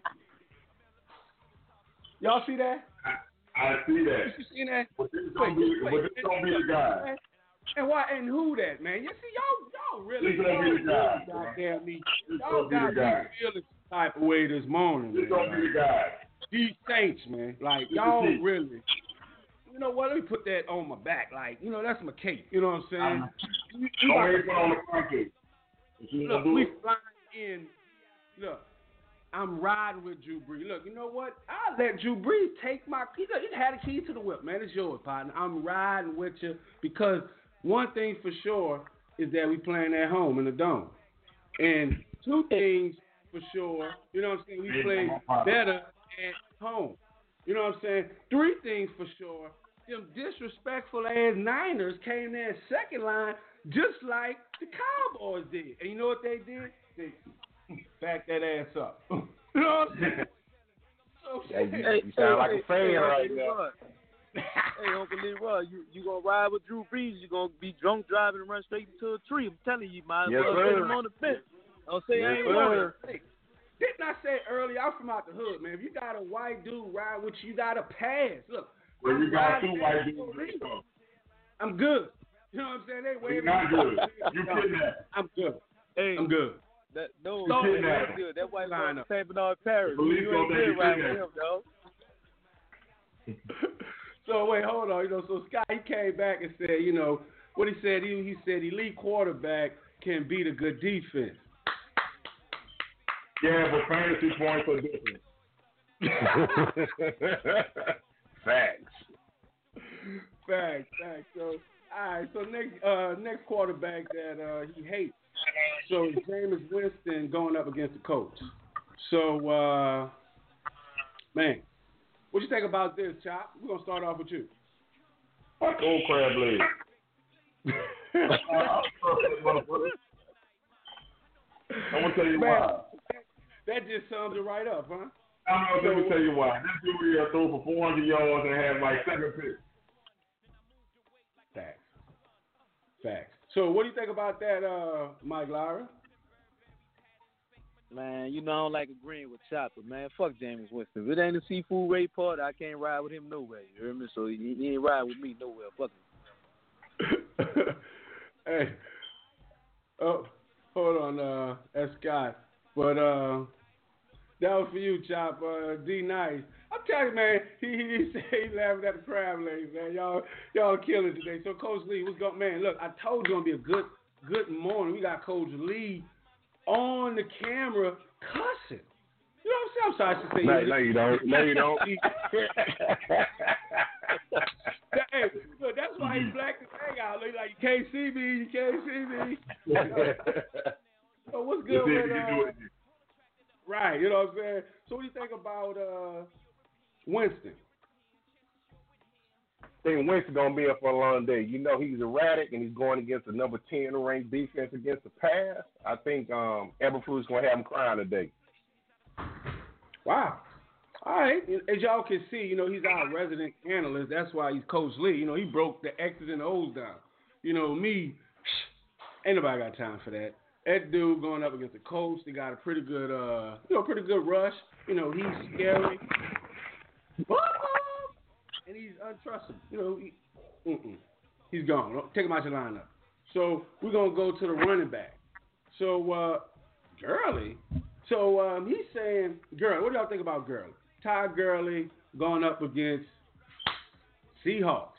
Y'all see that? I see that. You see that? But this is gonna be the guy. And why? And who that, man? You see, y'all really. This gonna be the guy. Goddamn me. Y'all got me feeling some type of way this morning. This gonna be the guy. These Saints, man. Like, y'all really. You know what? Let me put that on my back. Like, you know, that's my cape. You know what I'm saying? Don't even put on the front page. Look, we flying in. Look, I'm riding with Drew Brees. Look, you know what? I'll let Drew Brees take my key. He had a key to the whip, man. It's yours, partner. I'm riding with you because one thing for sure is that we playing at home in the dome. And two things for sure, you know what I'm saying? We play better at home. You know what I'm saying? Three things for sure. Them disrespectful ass Niners came there second line just like the Cowboys did. And you know what they did? They backed that ass up. You know what I'm saying? You sound like a fan right now. Hey, Uncle Leroy, you gonna ride with Drew Brees? You gonna be drunk driving and run straight into a tree? I'm telling you, might as well put him on the bench. Don't say I ain't want it. Hey, didn't I say earlier? I'm from out the hood, man. If you got a white dude ride with you, got to pass. Look, Well, you got 2 white dudes. I'm good. You know what I'm saying? They You're not good. You kidnapped. I'm good. Hey, I'm good. That no, You that's good. That white Line boy up. taping on Paris. Police You don't ain't think good you right did with that. him, dog. So wait, hold on. So Scott, he came back and said, what he said. He said elite quarterback can beat a good defense. Yeah, but fantasy points are different. Facts. So all right. So next quarterback that he hates. So Jameis Winston going up against the Colts. So man, what you think about this, Chop? We're gonna start off with you. Fuck old crab leg. I'm gonna tell you why. That just sums it right up, huh? Let me tell you why. This dude here threw for 400 yards and had like 7 picks. Facts. So what do you think about that, Mike Lyra? Man, I don't like agreeing with Chopper, man. Fuck Jameis Winston. If it ain't a seafood raid part, I can't ride with him nowhere. You hear me? So he ain't ride with me nowhere. Fuck him. Hey. Oh, hold on, that's Scott. But that was for you, Chop. D Nice. I'm telling you, man, he said he laughing at the crab legs, man. Y'all killing today. So Coach Lee, what's going, man? Look, I told you it's gonna be a good morning. We got Coach Lee on the camera cussing. You know what I'm saying? I'm sorry to say. No, you don't. Hey, look, that's why he blacked his thing out. Look, like, you can't see me. So what's good with right, you know what I'm saying? So what do you think about Winston? I think Winston gonna be up for a long day. He's erratic and he's going against the number 10 ranked defense against the pass. I think Eberflus gonna have him crying today. Wow. All right. As y'all can see, he's our resident analyst. That's why he's Coach Lee. He broke the X's and O's down. Me, ain't nobody got time for that. That dude going up against the coach, they got a pretty good, pretty good rush. He's scary. And he's untrustable. He's gone. Take him out your lineup. So we're going to go to the running back. So, Gurley. So he's saying, Gurley, what do y'all think about Gurley? Todd Gurley going up against Seahawks.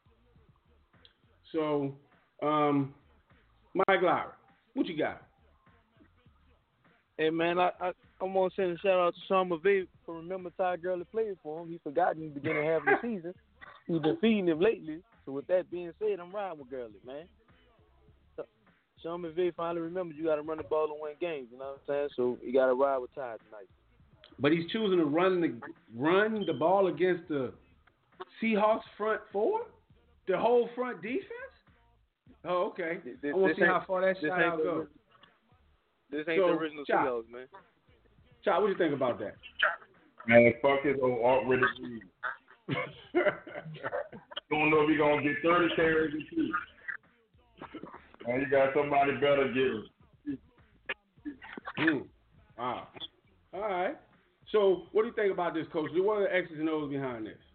So, Mike Lowry, what you got? Hey, man, I'm going to send a shout-out to Sean McVay for remember Todd Gurley played for him. He forgot in the beginning half of the season. He's been feeding him lately. So with that being said, I'm riding with Gurley, man. Sean McVay finally remembered you got to run the ball and win games, you know what I'm saying? So you got to ride with Todd tonight. But he's choosing to run the ball against the Seahawks front four? The whole front defense? Oh, okay. I want to see how far that shot out goes. This ain't the original Seahawks, man. Chop, what do you think about that? Man, fuck his old Art Ridder. Don't know if he's going to get 30 carries or 2. Man, you got somebody better get him. Wow. All right. So, what do you think about this, Coach? What are the X's and O's behind this?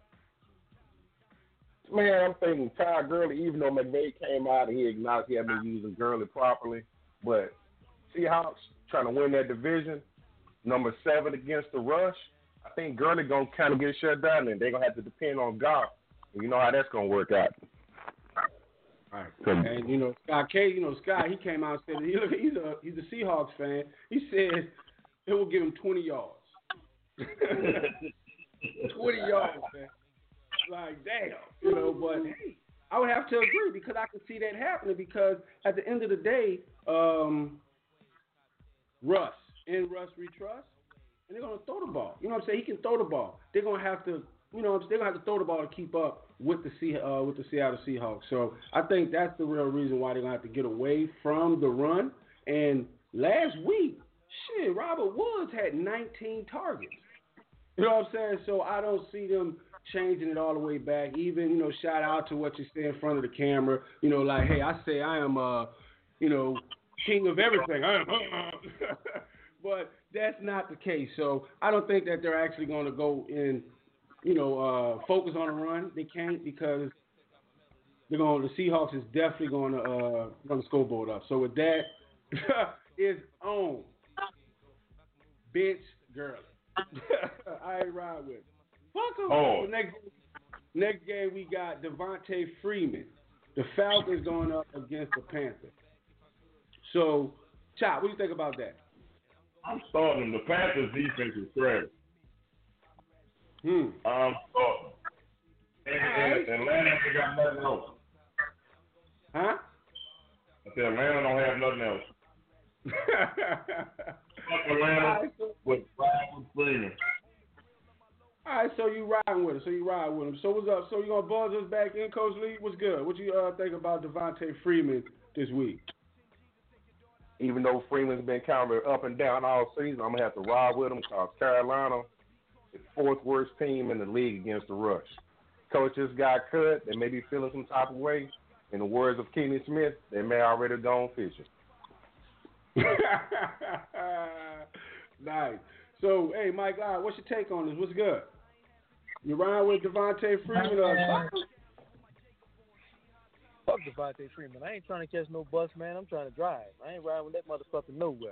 Man, I'm thinking Todd Gurley, even though McVay came out and he acknowledged he had been using Gurley properly, but Seahawks trying to win that division, number 7 against the rush, I think Gurley going to kind of get shut down, and they're going to have to depend on Goff. And you know how that's going to work out. All right. And, Scott K, Scott, he came out and said, he's a Seahawks fan. He said it will give him 20 yards. 20 yards, man. Like, damn. But, hey, I would have to agree because I could see that happening because at the end of the day, Russ, we trust, and they're going to throw the ball. You know what I'm saying? He can throw the ball. They're going to have to, they're going to have to throw the ball to keep up with the Seattle Seahawks. So I think that's the real reason why they're going to have to get away from the run. And last week, Robert Woods had 19 targets. You know what I'm saying? So I don't see them changing it all the way back. Even, shout out to what you say in front of the camera. Like, hey, I say I am, king of everything. I am, but that's not the case. So I don't think that they're actually going to go in, focus on a run. They can't because the Seahawks is definitely going to run the scoreboard up. So with that, is on bench girl. I ain't ride with it. Fuck 'em. Oh. So next game we got Devontae Freeman. The Falcons going up against the Panthers. So, Chop, what do you think about that? I'm starting them. The Panthers defense is trash. I'm starting. And Atlanta ain't got nothing else. Huh? I said Atlanta don't have nothing else. Fuck Atlanta with Brian Freeman. All right, so you riding with him. So what's up? So you gonna buzz us back in, Coach Lee? What's good? What you think about Devontae Freeman this week? Even though Freeman's been kind of up and down all season, I'm going to have to ride with him because Carolina is the 4th worst team in the league against the rush. Coach just got cut. They may be feeling some type of way. In the words of Kenny Smith, they may already gone fishing. Nice. So, hey, Mike, what's your take on this? What's good? You riding with Devontae Freeman or Fuck Devontae Freeman. I ain't trying to catch no bus, man. I'm trying to drive. I ain't riding with that motherfucker nowhere.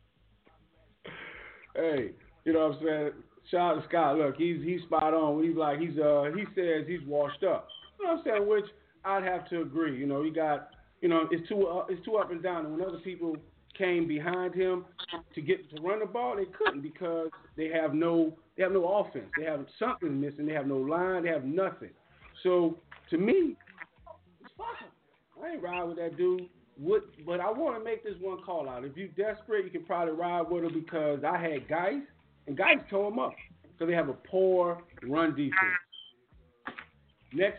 Hey, you know what I'm saying? Shout out to Scott. Look, he's spot on. He says he's washed up. You know what I'm saying? Which I'd have to agree. He got, it's too up and down. And when other people came behind him to run the ball, they couldn't because they have no offense. They have something missing. They have no line. They have nothing. So to me, it's fucking. I ain't riding with that dude. But I want to make this one call out. If you're desperate, you can probably ride with him because I had guys, and guys tore him up because they have a poor run defense. Next,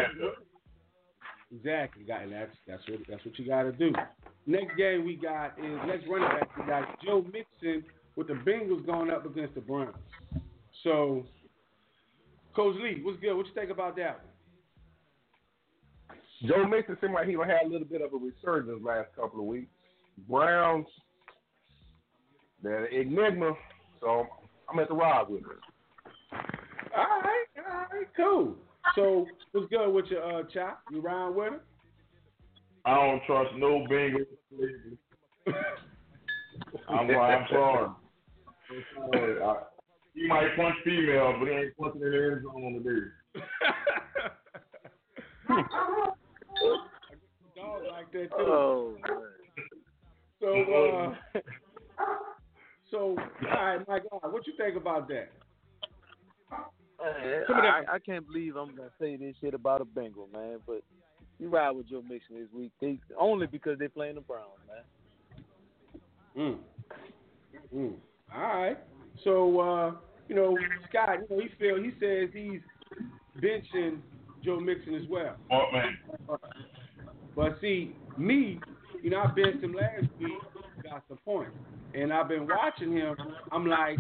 exactly, and that's what you got to do. Next game we got is next running back we got Joe Mixon with the Bengals going up against the Browns. So, Coach Lee, what's good? What you think about that one? Joe Mixon seemed like he had a little bit of a resurgence last couple of weeks. Browns, they're an enigma, so I'm at the ride with it. All right, cool. So, what's good with your Chop? You riding with him? I don't trust no Bengals. I'm sorry. He might punch females, but he ain't punching in the end zone today. Dog like that too. Oh, man. So, all right, my God, what you think about that? I can't believe I'm gonna say this shit about a Bengal, man. But you ride with Joe Mixon this week, only because they're playing the Browns, man. All right. So, Scott, he says he's benching Joe Mixon as well. Oh, man. But see, me, I benched him last week, got some points. And I've been watching him. I'm like,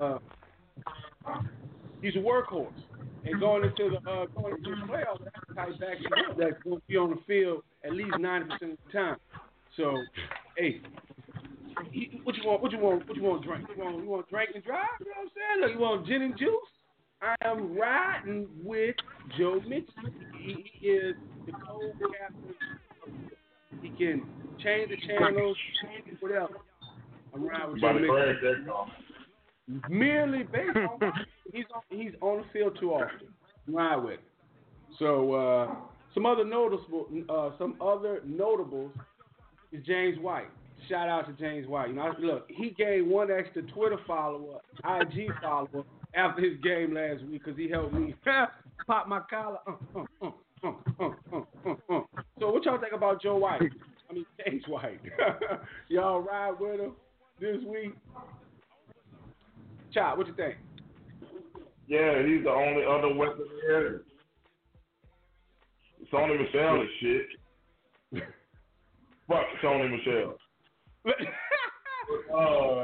he's a workhorse. And going into the playoffs, that's the type back that's going to be on the field at least 90% of the time. So, hey, what you want to drink? You want to drink and drive? You know what I'm saying? Look, you want gin and juice? I am riding with Joe Mixon. He is the co-captain. He can change the channels, whatever. I'm riding with Joe Mixon. Merely based on he's on the field too often. I'm riding with him. So some other notables is James White. Shout out to James White. Look, he gave one extra Twitter follower, IG follower, after his game last week because he helped me pop my collar. So what y'all think about Joe White? James White. Y'all ride with him this week? Chop, what you think? Yeah, he's the only other weapon there. Sony Michel is shit. Fuck Sony Michel.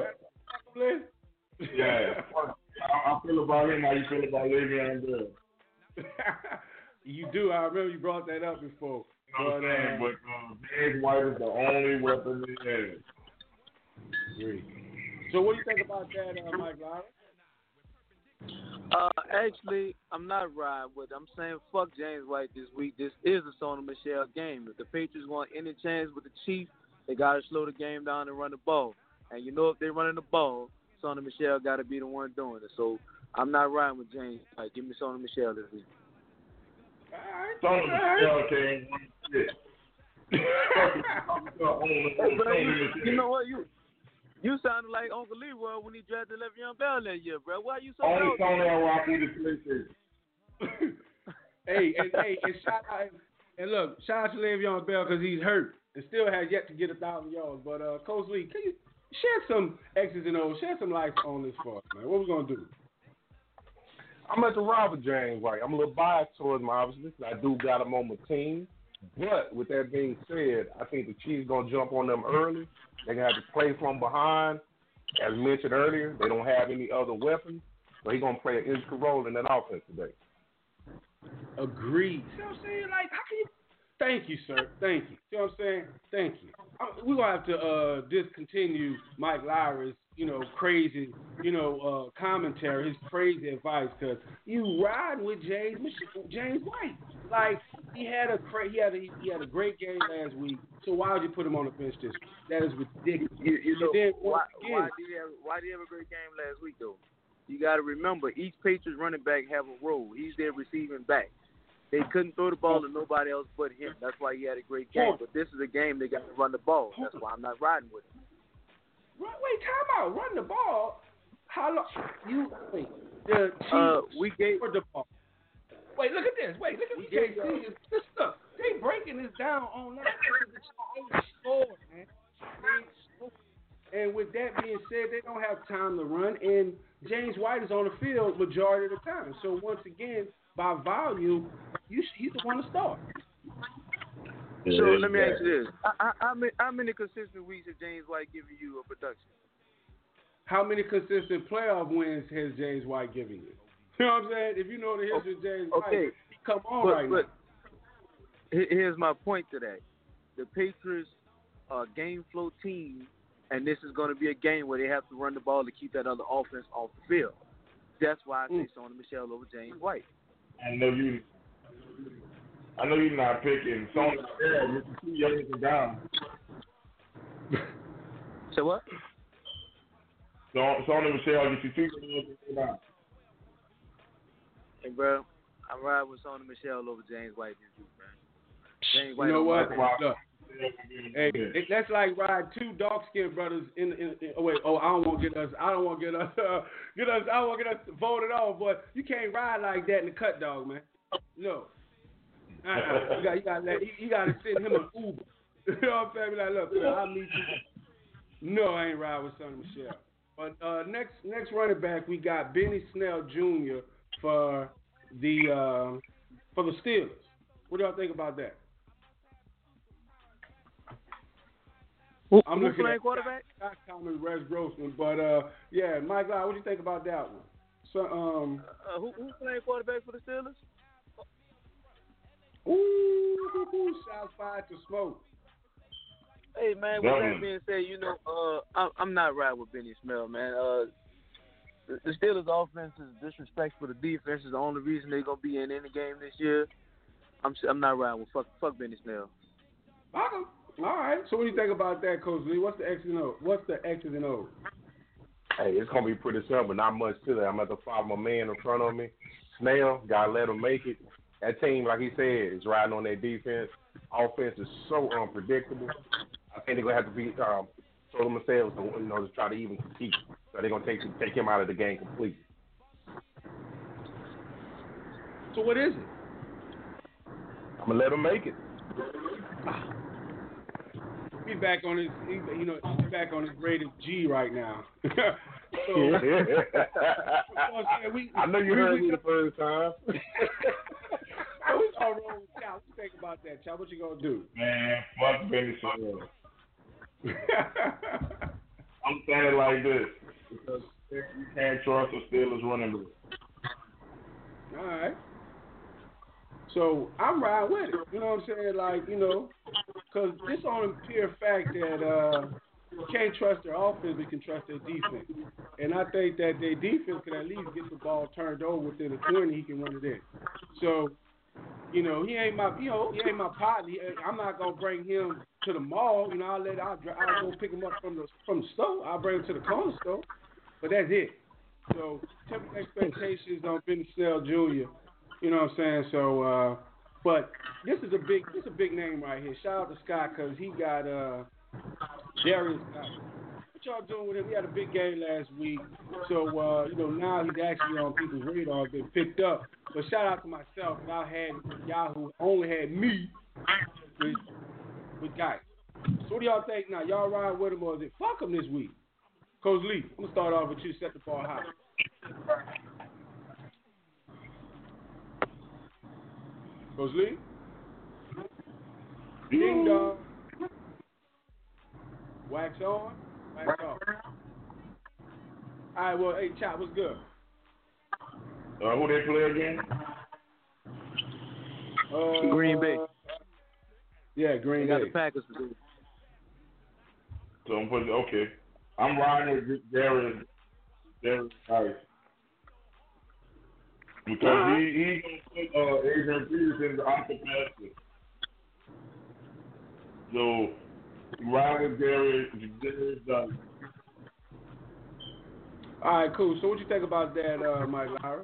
Yeah. I feel about him how you feel about Le'Veon Bell. You do. I remember you brought that up before. You know what I'm saying? But James White is the only weapon he has. Great. So what do you think about that, Mike Lowry? Actually, I'm not riding with it. I'm saying fuck James White this week. This is a Sony Michel game. If the Patriots want any chance with the Chiefs, they got to slow the game down and run the ball. And you know if they're running the ball, Sony Michel got to be the one doing it. So I'm not riding with James White. Give me Sony Michel this week. Sony Michel can't win shit. You know what? You sounded like Uncle Leroy when he drafted Le'Veon Bell that year, bro. Why you so only Tony and Rocky the PlayStation. Hey, and shout out, and look, shout out to Le'Veon Bell because he's hurt and still has yet to get 1,000 yards. But Coach Lee, can you share some X's and O's, share some light on this for us, man? What we gonna do? I'm at the Robert James White. I'm a little biased towards him, obviously. I do got him on my team. But with that being said, I think the Chiefs going to jump on them early. They're going to have to play from behind. As mentioned earlier, they don't have any other weapons. So he's going to play an integral role in that offense today. Agreed. See what I'm saying? Like, how can you? Thank you, sir. Thank you. See what I'm saying? Thank you. We're going to have to discontinue Mike Lowry's, crazy, commentary, his crazy advice, because you ride with James White. Like, he had a great game last week, so why would you put him on the bench this week? That is ridiculous. Why did he have a great game last week, though? You got to remember, each Patriots running back have a role. He's their receiving back. They couldn't throw the ball to nobody else but him. That's why he had a great game. But this is a game they got to run the ball. That's why I'm not riding with him. Wait, time out. Run the ball? How long? The Chiefs we gave the ball. Wait, look at this. Wait, look at this. This stuff. They breaking this down on that. They scored, man. And with that being said, they don't have time to run, and James White is on the field majority of the time. So once again, by volume, he's the one to start. So let me ask you this: how many consistent weeks has James White given you a production? How many consistent playoff wins has James White given you? You know what I'm saying? If you know the history of James White, come on right now. Here's my point to that: the Patriots are a game flow team, and this is going to be a game where they have to run the ball to keep that other offense off the field. That's why I say Sony Michel over James White. I know you're not picking Sony Michel. You're 2 yards down. So what? Sony Michel gets you 2 yards down. Hey, bro, I'm riding with Sony Michel over James White this week, man. James White. You know what? Look. Hey, that's like ride two dark-skinned brothers in I don't want to get us voted off, but you can't ride like that in the cut dog, man. No. You gotta send him an Uber. You know what I'm saying? Be like, look, man, I'll meet you. No, I ain't ride with Sonny Michel. But next running back, we got Benny Snell Jr. for the Steelers. What do y'all think about that? I'm looking playing at quarterback? Scott Thomas, Wes Grossman, but Mike Lyle, what do you think about that one? So who's playing quarterback for the Steelers? Ooh, shots fired to smoke. Hey man, with that being said, I'm not riding with Benny Snell, man. The Steelers' offense is disrespectful to the defense. Is the only reason they're gonna be in any game this year. I'm not riding with fuck Benny Snell. All right. So what do you think about that, Coach Lee? What's the X's and O's? Hey, it's gonna be pretty simple. Not much to that. I'm gonna have to follow my man in front of me. Snell, gotta let him make it. That team, like he said, is riding on their defense. Offense is so unpredictable. I think they're gonna have to be show themselves to try to even compete. So they're gonna take him out of the game completely. So what is it? I'm gonna let him make it. He's back on his rated G right now. So, I know you heard me the first time. We all roll with Chow. What you think about that, Chow? What you gonna do? Man, fuck Benny Snell. I'm saying it like this because you can't trust the Steelers running back. All right. So I'm riding with it. You know what I'm saying? Like, because this on the pure fact that you can't trust their offense, but you can trust their defense. And I think that their defense can at least get the ball turned over within the 20. He can run it in. So, he ain't my partner. I'm not gonna bring him to the mall. I'll go pick him up from the store. I'll bring him to the corner store. But that's it. So, temper expectations on Benny Snell Jr. You know what I'm saying? So, but this is a big name right here. Shout out to Scott because he got Darius Scott. What y'all doing with him? He had a big game last week. So, now he's actually on people's radar, been picked up. But shout out to myself. Y'all who only had me with guys. So what do y'all think now? Y'all ride with him or is it fuck him this week? Coach Lee, I'm going to start off with you. Set the ball high. Coach Lee? Ding dong. Wax on, wax off. All right, well, hey, Chop, what's good? Who they play again? Green Bay. Yeah, Green Bay. They got the Packers to do. So okay. I'm riding with Darius Rice. Because he gonna put Adrian Peterson off the passer. So riding with Darius Rice. All right, cool. So what you think about that, Mike Lyra?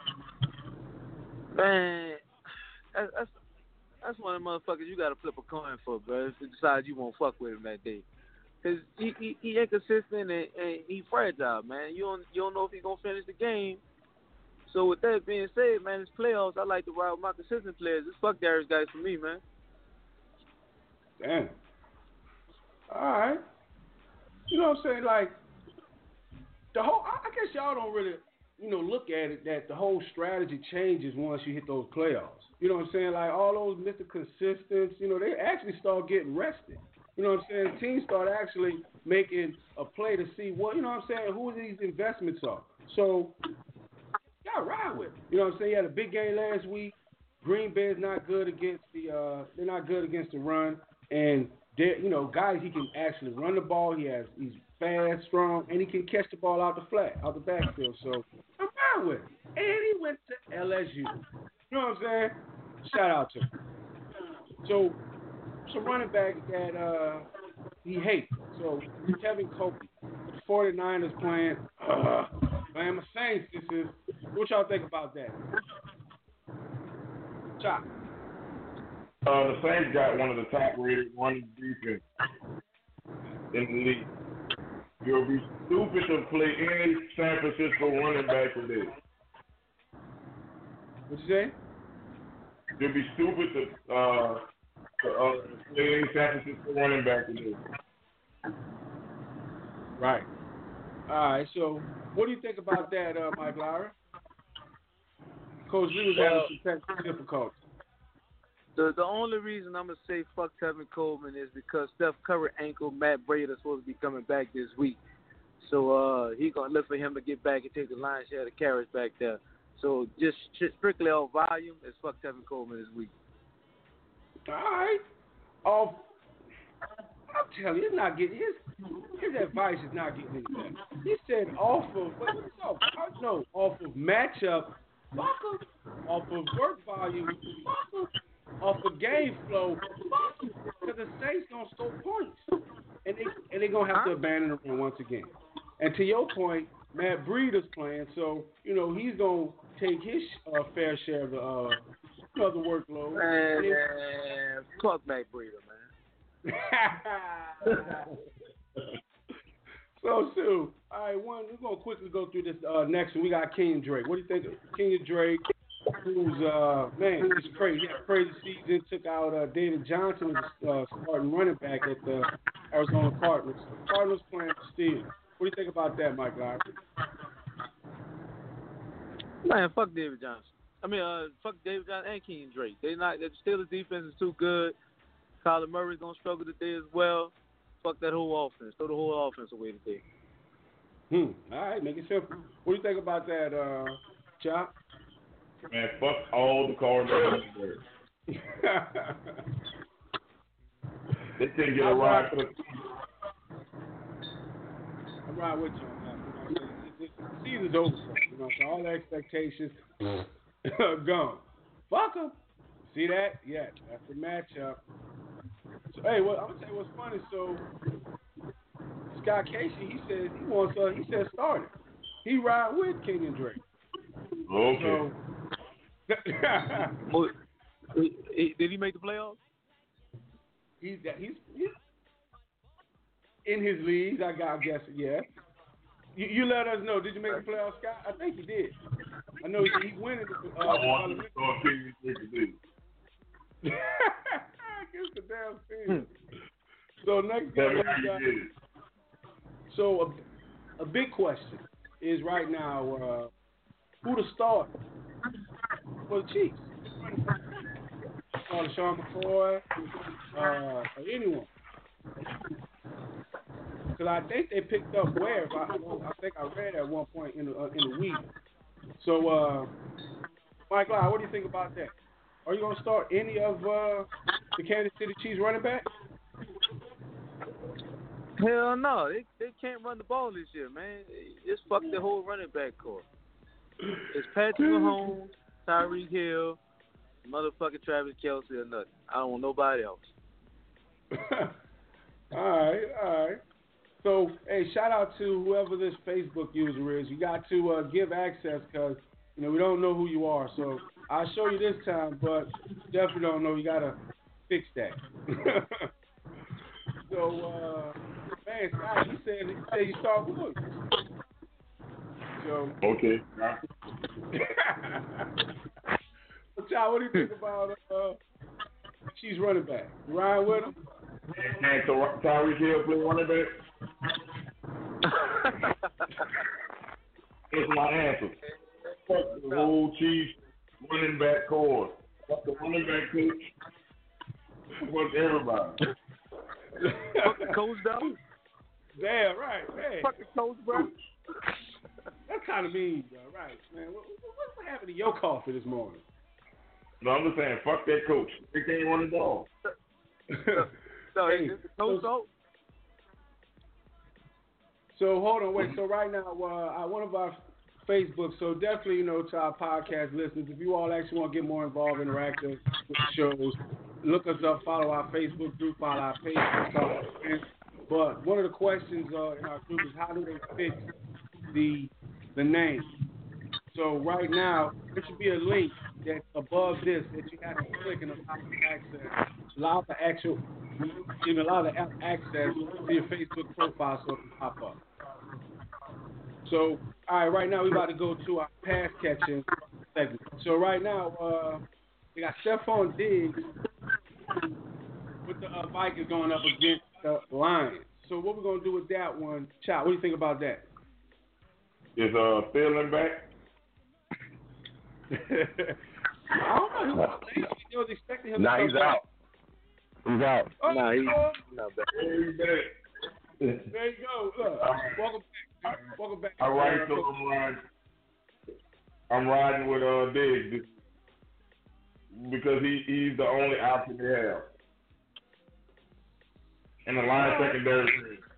Man, that's one of the motherfuckers you got to flip a coin for, bro. If you decide you won't fuck with him that day. Because he inconsistent and he fragile, man. You don't know if he's going to finish the game. So with that being said, man, it's playoffs. I like to ride with my consistent players. It's fuck Darius guys for me, man. Damn. All right. You know what I'm saying? Like, the whole, I guess y'all don't really, look at it that the whole strategy changes once you hit those playoffs. You know what I'm saying? Like, all those Mr. Consistents, they actually start getting rested. You know what I'm saying? Teams start actually making a play to see what, who these investments are. So, y'all ride with it. You know what I'm saying? You had a big game last week. Green Bay is not good against they're not good against the run. And, guys, he can actually run the ball. He's fast, strong, and he can catch the ball out the backfield. So, I'm ride with it. And he went to LSU. You know what I'm saying? Shout out to him. So, some running back that he hates. So, Kevin Copeland, the 49ers playing Bama Saints. What y'all think about that? Chop. The Saints got one of the top-rated running defense in the league. You'll be stupid to play any San Francisco running back today. What you say? You'll be stupid to play any San Francisco running back today. Right. All right. So, what do you think about that, Mike Lyra? Coach Lee was having some technical difficulties. The only reason I'm going to say fuck Tevin Coleman is because Steph Curry ankle Matt Breda is supposed to be coming back this week. So he's going to look for him to get back and take the lion's share of the carries back there. So just strictly off volume, it's fuck Tevin Coleman this week. All right. I'm telling you, it's not getting his advice is not getting any better. He said off of matchup, fuck him. Off of work volume, fuck him. Off of game flow, fuck him. Because the Saints gonna score points, and they gonna have to abandon the run once again. And to your point, Matt Breeder's playing, so he's gonna take his fair share of the workload. Man, fuck Matt Breeder, man. So, Sue, all right, we're going to quickly go through this next one. We got Kenyon Drake. What do you think of Kenyon Drake, who's, it's crazy. He had a crazy season, took out David Johnson, starting running back at the Arizona Cardinals. The Cardinals playing for Steve. What do you think about that, Mike Lyra? Man, fuck David Johnson. Fuck David Johnson and Kenyon Drake. The Steelers defense is too good. Kyler Murray's going to struggle today as well. Fuck that whole offense. Throw the whole offense away today. All right, make it simple. What do you think about that, Chop? Man, fuck all the Cardinals. They didn't get a ride for the. I'm right with you on that. You know, the season's over. You know, so all the expectations are gone. Fuck them. See that? Yeah, that's the matchup. So, hey, well, I'm gonna tell you what's funny. So, Scott Casey, he said he wants. He said start it. He ride with King and Drake. Okay. So, did he make the playoffs? He's in his leagues. I guess, yeah. You let us know. Did you make the playoffs, Scott? I think he did. I know he's winning. I want to start King and Drake. Against the damn team. So next game, so a big question is right now who to start for the Chiefs. Sean McCoy, or anyone. Because I think they picked up Ware. I think I read at one point in the week. So, Mike Lyle, what do you think about that? Are you going to start any of the Kansas City Chiefs running back? Hell no. They can't run the ball this year, man. Just fuck the whole running back core. It's Patrick Mahomes, Tyreek Hill, motherfucking Travis Kelce or nothing. I don't want nobody else. All right. So, hey, shout out to whoever this Facebook user is. You got to give access because, you know, we don't know who you are. So, I'll show you this time, but definitely don't know. You got to fix that. So, man, Scott, he said you start Williams. So, okay. Child, what do you think about she's running back? Ryan with him? And Tyreek Hill play running back? That's my answer. Fuck the whole Chiefs running back core. Fuck the running back coach. Fuck everybody. Fuck the coach, though. Damn, right. Hey. Fuck the coach, bro. That's kind of mean, bro. Right, man. What happened to your coffee this morning? No, I'm just saying, fuck that coach. They can't run the ball. So, hey, is the coach out? So, hold on, wait. So, right now, one of our Facebook, so definitely, you know, to our podcast listeners, if you all actually want to get more involved, interactive with the shows, look us up, follow our Facebook group, follow our page. But one of the questions in our group is how do they fix the name? So right now, there should be a link that's above this that you have to click and allow the access to your Facebook profile so it can pop up. So, all right, right now we're about to go to our pass catching segment. So right now, we got Stephon Diggs with the Vikings going up against the Lions. So what we're going to do with that one, Chop, what do you think about that? Is Thielen back? I don't know. He was expecting him to come he's back. Out. He's out. Oh, Nah, he's not back. He's back. There you go. Look, welcome back. Welcome back. All right, so I'm riding with Diggs because he's the only option they have. And the line secondary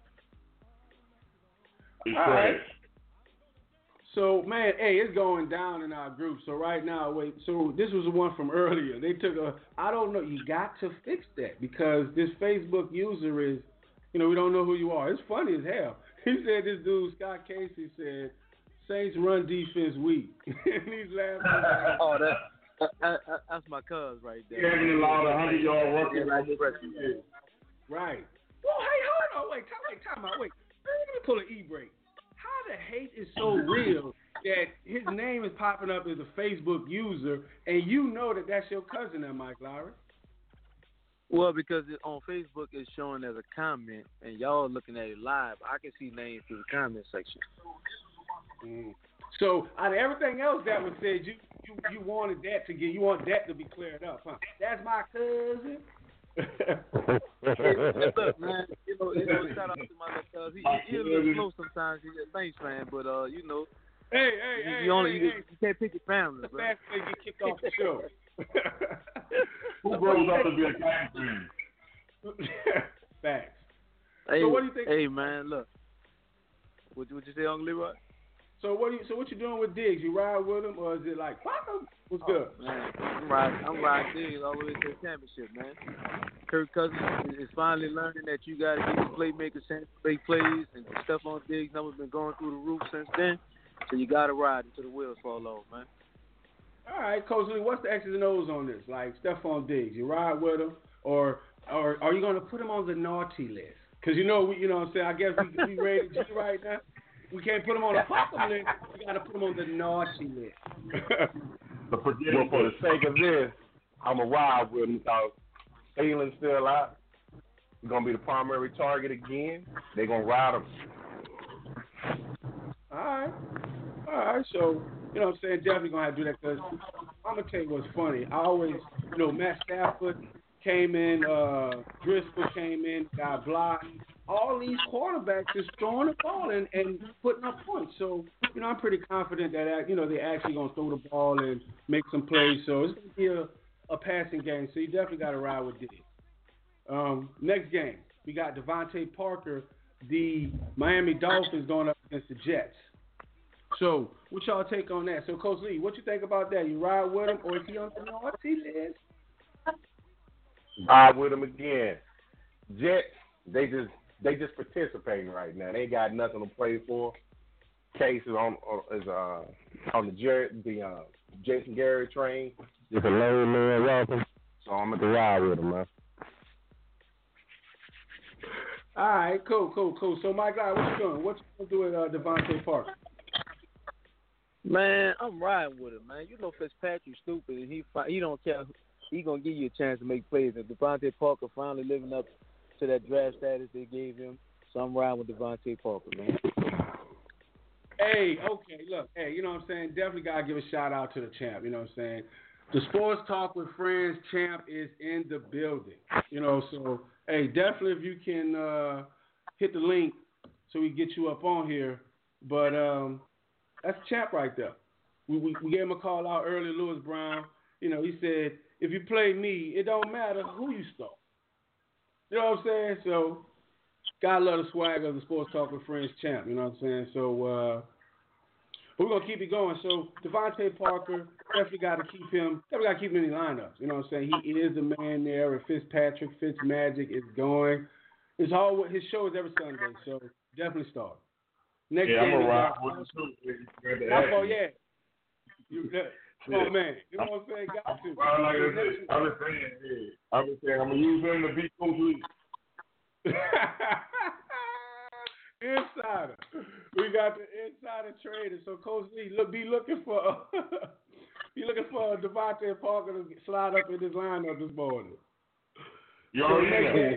is trash. So, man, hey, it's going down in our group. So right now, wait, so this was the one from earlier. They took I don't know, you got to fix that because this Facebook user is, you know, we don't know who you are. It's funny as hell. He said this dude, Scott Casey, said, Saints run defense weak. And he's laughing. Oh, that's my cuz right there. He hasn't allowed a 100-yard rushing. Right. Well, hey, hold on. Wait, time out. Wait. Let me pull an e-break. How the hate is so real that his name is popping up as a Facebook user, and you know that that's your cousin, there, Mike Lowry? Well, because on Facebook it's showing as a comment, and y'all looking at it live. I can see names through the comment section. So, out of everything else that was said, you wanted that you want that to be cleared up, huh? That's my cousin. Look, man, you know, shout out to my little cousin. He a little slow sometimes. He's a Saints fan, but you know, You can't pick your family, bro. Fast they get kicked off the show. Who grows up to be a Giants fan? Facts. Hey, so what do you think? Hey, man, look. What you say, Uncle Leroy? So what you doing with Diggs? You ride with him, or is it like fuck him? What's good? Man, I'm riding Diggs all the way to the championship, man. Kirk Cousins is finally learning that you got to get the playmakers chance to make plays, and Stephon Diggs' numbers been going through the roof since then. So you got to ride until the wheels fall off, man. All right, Coach Lee, what's the X's and O's on this? Like Stephon Diggs, you ride with him, or are you going to put him on the naughty list? Because you know what I'm saying. I guess we ready to G right now. We can't put him on the fuck list. We got to put him on the naughty list. Well, for the sake of this, I'm going to ride with him because Thielen's still out. He's going to be the primary target again. They're going to ride him. All right. So, you know what I'm saying, definitely going to have to do that because I'm going to tell you what's funny. I always, Matt Stafford came in, Driscoll came in, got blocked. All these quarterbacks is throwing the ball and putting up points. So, I'm pretty confident that, they're actually going to throw the ball and make some plays. So it's going to be a passing game. So you definitely got to ride with Diggs. Next game, we got Devontae Parker, the Miami Dolphins going up against the Jets. So what y'all take on that? So, Coach Lee, what you think about that? You ride with him or is he on the naughty list? Ride with him again. Jets, they just participating right now. They got nothing to play for. Case is on the Jason Garrett train. Just a low man welcome. So I'm at the ride with him, man. All right, cool. So, Mike, what you doing? What you gonna do with Devontae Parker? Man, I'm riding with him, man. Fitzpatrick's stupid, and he don't care. He gonna give you a chance to make plays. And Devontae Parker finally living up to that draft status they gave him. So I'm riding with Devontae Parker, man. Hey, okay, look, you know what I'm saying? Definitely got to give a shout out to the champ, you know what I'm saying? The Sports Talk with Friends champ is in the building, so, hey, definitely if you can hit the link so we get you up on here. But that's champ right there. We gave him a call out earlier, Lewis Brown. He said, if you play me, it don't matter who you start. You know what I'm saying? So, gotta love the swag of the Sports Talk with Friends champ. You know what I'm saying? So, but we're gonna keep it going. So, Devontae Parker, definitely gotta keep him in the lineups. You know what I'm saying? He is the man there. And Fitzpatrick, Fitzmagic is going. His show is every Sunday. So, definitely start. Next game, I'm gonna ride with him too. Oh yeah. Oh man, you know what I'm saying? Got to. I'm just saying, I'm gonna use him to beat Coach Lee. Insider. We got the insider trader. So Coach Lee, be looking for Devontae Parker to slide up in his lineup this morning. You already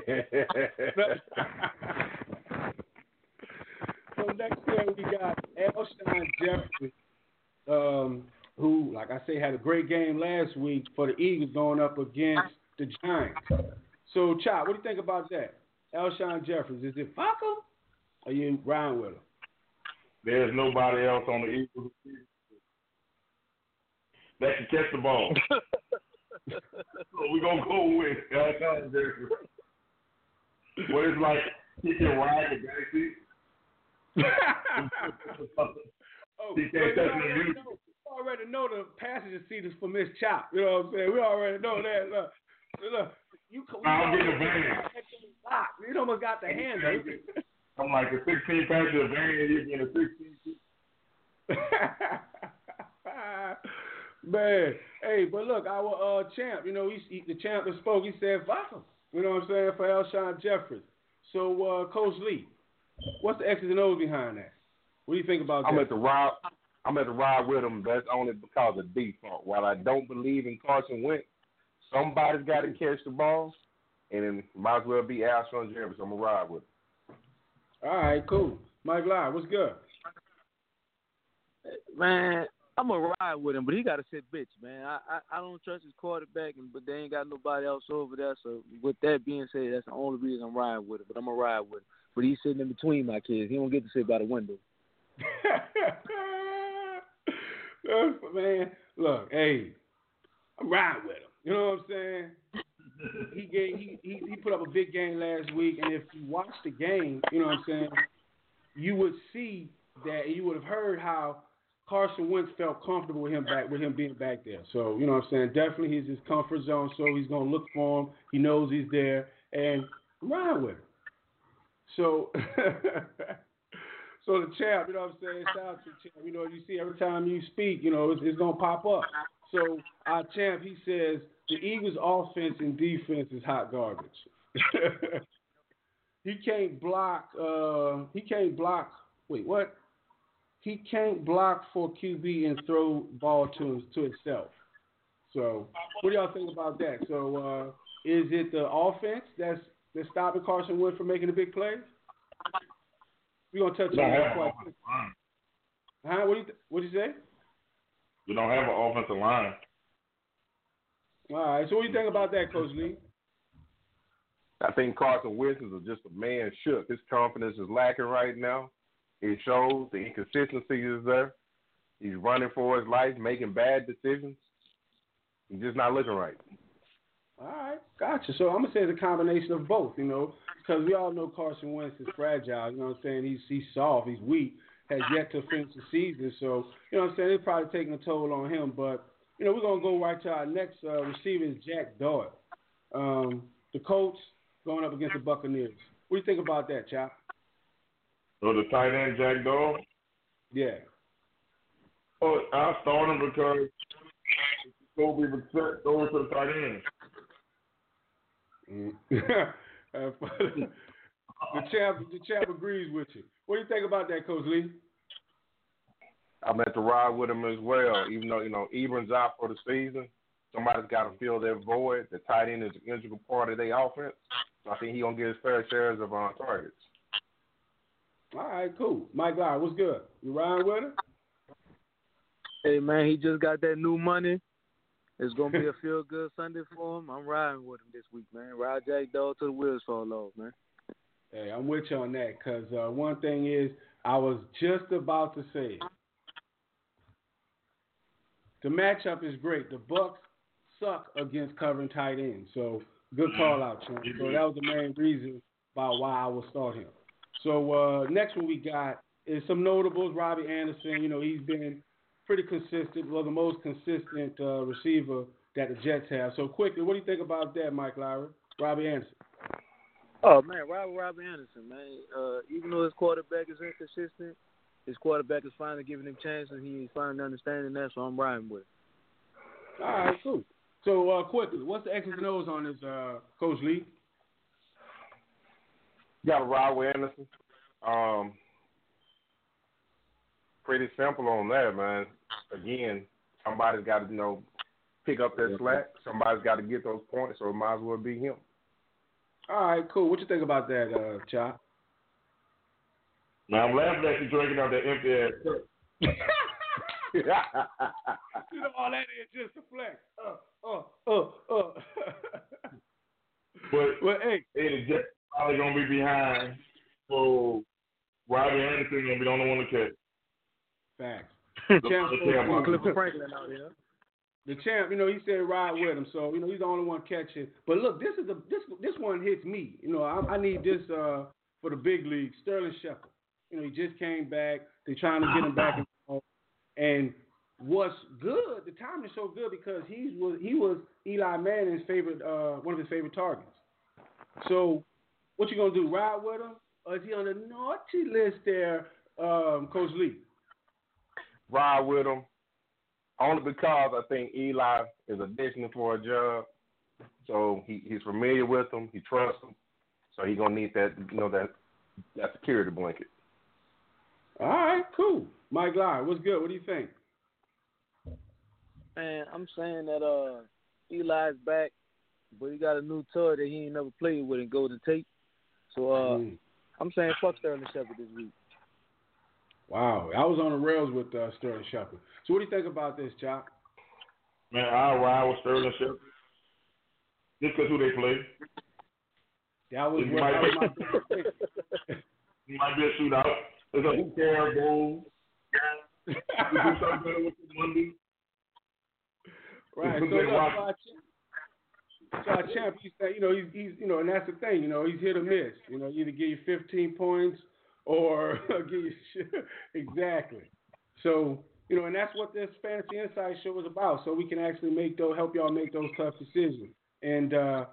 So next year we got Alshon Jeffrey, who, like I say, had a great game last week for the Eagles going up against the Giants. So, Chop, what do you think about that? Alshon Jeffries, is it fuck him? Or you riding with him? There's nobody else on the Eagles that can catch the ball. So we're going to go with Alshon Jeffries. What it's like, he can ride the backseat. He can't touch the music. We already know the passenger seat is for Miss Chop. You know what I'm saying? We already know that. Look, I'll get the van. You almost got the handle. I'm like a 16-passenger van, you're getting a 16. Man, hey, but look, our champ, the champ that spoke, he said, fuck him. You know what I'm saying, for Alshon Jeffries. So, Coach Lee, what's the X's and O's behind that? What do you think about that? I'm at the ride with him. That's only because of default. While I don't believe in Carson Wentz, somebody's got to catch the ball, and it might as well be Alshon Jeffries. I'm going to ride with him. All right, cool. Mike Live, what's good? Man, I'm going to ride with him, but he got to sit bitch, man. I don't trust his quarterback, but they ain't got nobody else over there. So with that being said, that's the only reason I'm riding with him. But I'm going to ride with him. But he's sitting in between my kids. He don't get to sit by the window. Man, look, hey, I'm riding with him. You know what I'm saying? He put up a big game last week, and if you watch the game, you know what I'm saying, you would see that, and you would have heard how Carson Wentz felt comfortable with him being back there. So, you know what I'm saying, definitely he's his comfort zone, so he's going to look for him. He knows he's there, and I'm riding with him. So, so the champ, you know what I'm saying, shout out to the champ. You know, you see every time you speak, you know, it's going to pop up. So our champ, he says, the Eagles' offense and defense is hot garbage. He can't block. Wait, what? He can't block for QB and throw ball to himself. So, what do y'all think about that? So, is it the offense that's stopping Carson Wentz from making the big plays? We're gonna touch on that quite quick. Huh? What do you say? We don't have an offensive line. All right. So, what do you think about that, Coach Lee? I think Carson Wentz is just a man shook. His confidence is lacking right now. It shows. The inconsistency is there. He's running for his life, making bad decisions. He's just not looking right. All right, gotcha. So I'm gonna say it's a combination of both, you know, because we all know Carson Wentz is fragile. You know what I'm saying? He's soft. He's weak. Has yet to finish the season. So you know what I'm saying? It's probably taking a toll on him. But you know, we're gonna go right to our next receiver is Jack Doyle, the Colts going up against the Buccaneers. What do you think about that, Chop? So the tight end Jack Doyle? Yeah. Oh, I start him because Kobe would throw it to the tight end. The champ agrees with you. What do you think about that, Coach Lee? I'm at the ride with him as well. Even though, you know, Ebron's out for the season, somebody's got to fill their void. The tight end is an integral part of their offense. So I think he's going to get his fair shares of targets. All right, cool. Mike Lyle, what's good? You riding with him? Hey, man, he just got that new money. It's going to be a feel-good Sunday for him. I'm riding with him this week, man. Ride Jack Doyle till the wheels fall off, man. Hey, I'm with you on that because one thing is I was just about to say it. The matchup is great. The Bucs suck against covering tight ends. So, good call out, Champ. So, that was the main reason about why I will start him. So, next one we got is some notables. Robbie Anderson, you know, he's been pretty consistent, well, the most consistent receiver that the Jets have. So, quickly, what do you think about that, Mike Lowry? Robbie Anderson. Oh, man, Robbie Anderson, man. Even though his quarterback is inconsistent, his quarterback is finally giving him chances. He's finally understanding that, so I'm riding with it. All right, cool. So, quickly, what's the X's and O's on this, Coach Lee? You got to ride with Anderson. Pretty simple on that, man. Again, somebody's got to, you know, pick up that slack. Somebody's got to get those points, so it might as well be him. All right, cool. What you think about that, Chop? Now, I'm laughing at you drinking out that empty-ass cup. You know, all that is just a flex. But hey, the Jets probably going to be behind, so Robbie Anderson going to be the only one to catch. Facts. Clifford Franklin out here. The champ, you know, he said ride with him, so you know he's the only one catching. But look, this one hits me. You know, I need this for the big league. Sterling Shepard. You know, he just came back. They're trying to get him back involved. And what's good, the timing is so good because he was Eli Manning's favorite, one of his favorite targets. So, what you gonna do? Ride with him, or is he on the naughty list there, Coach Lee? Ride with him. Only because I think Eli is auditioning for a job, so he's familiar with him, he trusts him, so he's gonna need that, you know, that security blanket. All right, cool. Mike Lyon, what's good? What do you think? Man, I'm saying that Eli's back, but he got a new toy that he ain't never played with in Golden Tate. So I'm saying fuck Sterling Shepard this week. Wow, I was on the rails with Sterling Shepard. So what do you think about this, Chop? Man, I'll ride with Sterling Shepard. Just because who they play. That was it what might, I was my it might be a shootout. It's a who cares bowl. We do something better with the Monday. So our champ, he's and that's the thing, he's hit or miss. Either give you 15 points or give you exactly. So, and that's what this Fantasy Insight show is about. So we can actually help y'all make those tough decisions. And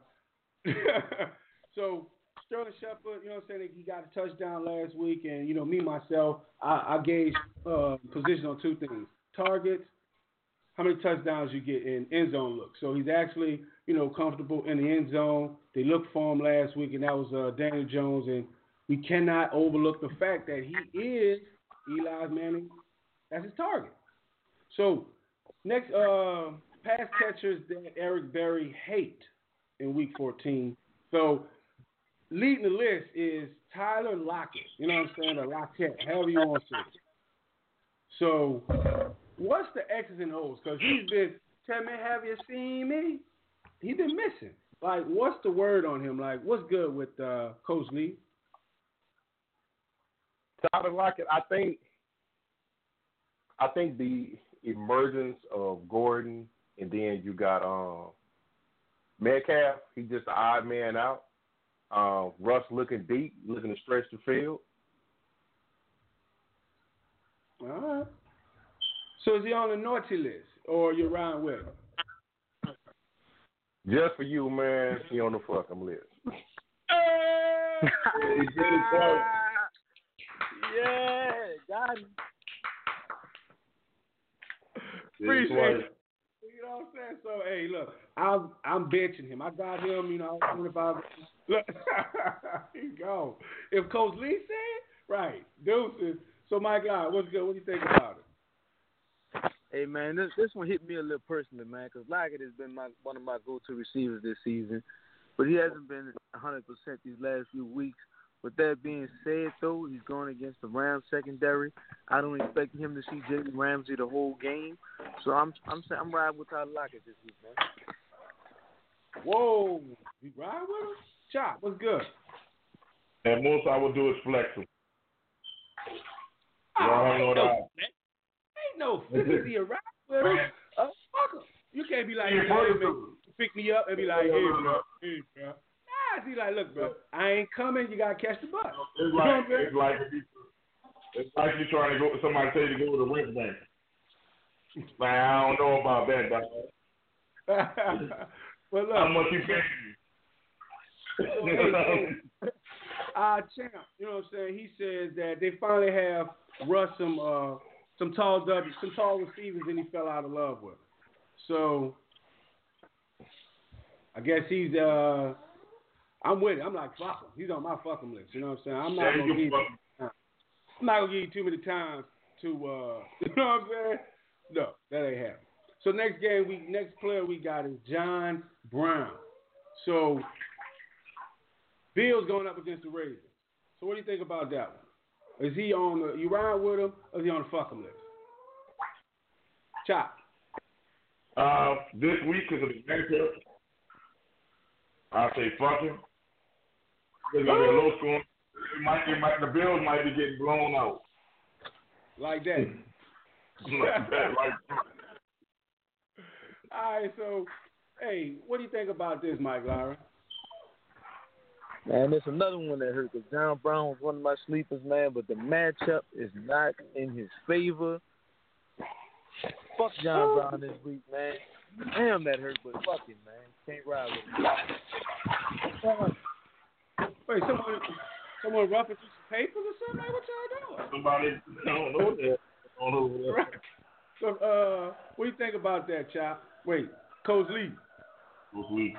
so Sterling Shepard, he got a touchdown last week, and me myself, I gauge position on two things: targets, how many touchdowns you get in end zone look. So he's actually, comfortable in the end zone. They looked for him last week, and that was Daniel Jones. And we cannot overlook the fact that he is Eli Manning as his target. So next, pass catchers that Eric Berry hate in Week 14. So leading the list is Tyler Lockett. You know what I'm saying? Or Lockett, however you want to say it. So what's the X's and O's? Because he's been, tell me, have you seen me? He's been missing. Like, what's the word on him? Like, what's good with Coach Lee? Tyler Lockett, I think the emergence of Gordon, and then you got Metcalf. He's just the odd man out. Russ looking deep, looking to stretch the field. All right. So is he on the naughty list, or you're riding with him? Just for you, man, he on the fuck him list. Yeah, got him. Appreciate it. You know what I'm saying? So, hey, look, I'm benching him. I got him, 25. Look, here you go. If Coach Lee said, right, deuces. So, my guy, what's good? What do you think about it? Hey, man, this one hit me a little personally, man, because Lockett has been one of my go-to receivers this season, but he hasn't been 100% these last few weeks. With that being said, though, he's going against the Rams secondary. I don't expect him to see Jalen Ramsey the whole game, so I'm riding with Tyler Lockett this week, man. Whoa, you ride with him? Chop, what's good? And most I would do is flex him. Ain't no flexibility around with him. Fuck him. You can't be like, hey, man, pick me up and be like, hey, bro. Nah, he like, look, bro, I ain't coming. You gotta catch the bus. It's like you trying to go. Somebody tell you to go to the West Bank. Man, I don't know about that, dog. But look, how much you paying? Champ, you know what I'm saying? He says that they finally have Russ some tall receivers that he fell out of love with. So I guess he's I'm with it. I'm like, fuck him. He's on my fuck him list. You know what I'm saying? I'm not gonna give you too many times to you know what I'm saying? No, that ain't happening. So next player we got is John Brown. So Bill's going up against the Ravens. So what do you think about that one? Is he on you ride with him, or is he on the fuck him list? Chop. This week is a matchup. I'll say fuck him. There's gonna be a low score. The Bills might be getting blown out. Like that. like that. All right, so hey, what do you think about this, Mike Lowry? Man, there's another one that hurt because John Brown was one of my sleepers, man, but the matchup is not in his favor. Fuck John Brown this week, man. Damn, that hurt, but fuck him, man. Can't ride with him. Wait, someone ruffled through some papers or something? Like, what y'all doing? Somebody, I don't know that. I don't know that. Right. So, what do you think about that, Chop? Wait, Coach Lee. Coach Lee.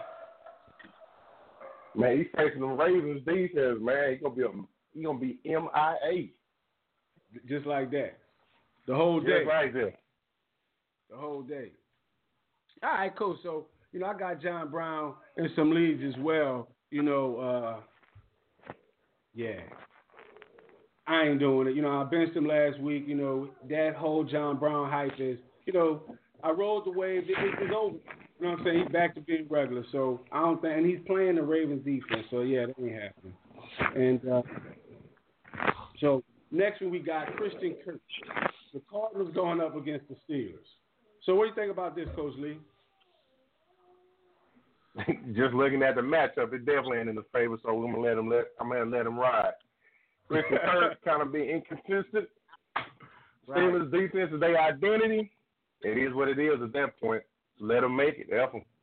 Man, he's facing them Ravens defense, man. He's gonna be MIA. Just like that. The whole day. Just right there. The whole day. All right, cool. So, I got John Brown in some leagues as well. Yeah. I ain't doing it. I benched him last week. That whole John Brown hype is, I rode the wave. It's over. You know what I'm saying? He's back to being regular. So, I don't think, and he's playing the Ravens defense. So, yeah, that ain't happening. And so, next one we got Christian Kirk. The Cardinals going up against the Steelers. So, what do you think about this, Coach Lee? just looking at the matchup, it definitely ain't in his favor. So I'm gonna let him ride. Christian Kirk kind of being inconsistent. Steelers defense is their identity. It is what it is at that point. Let them make it. F them.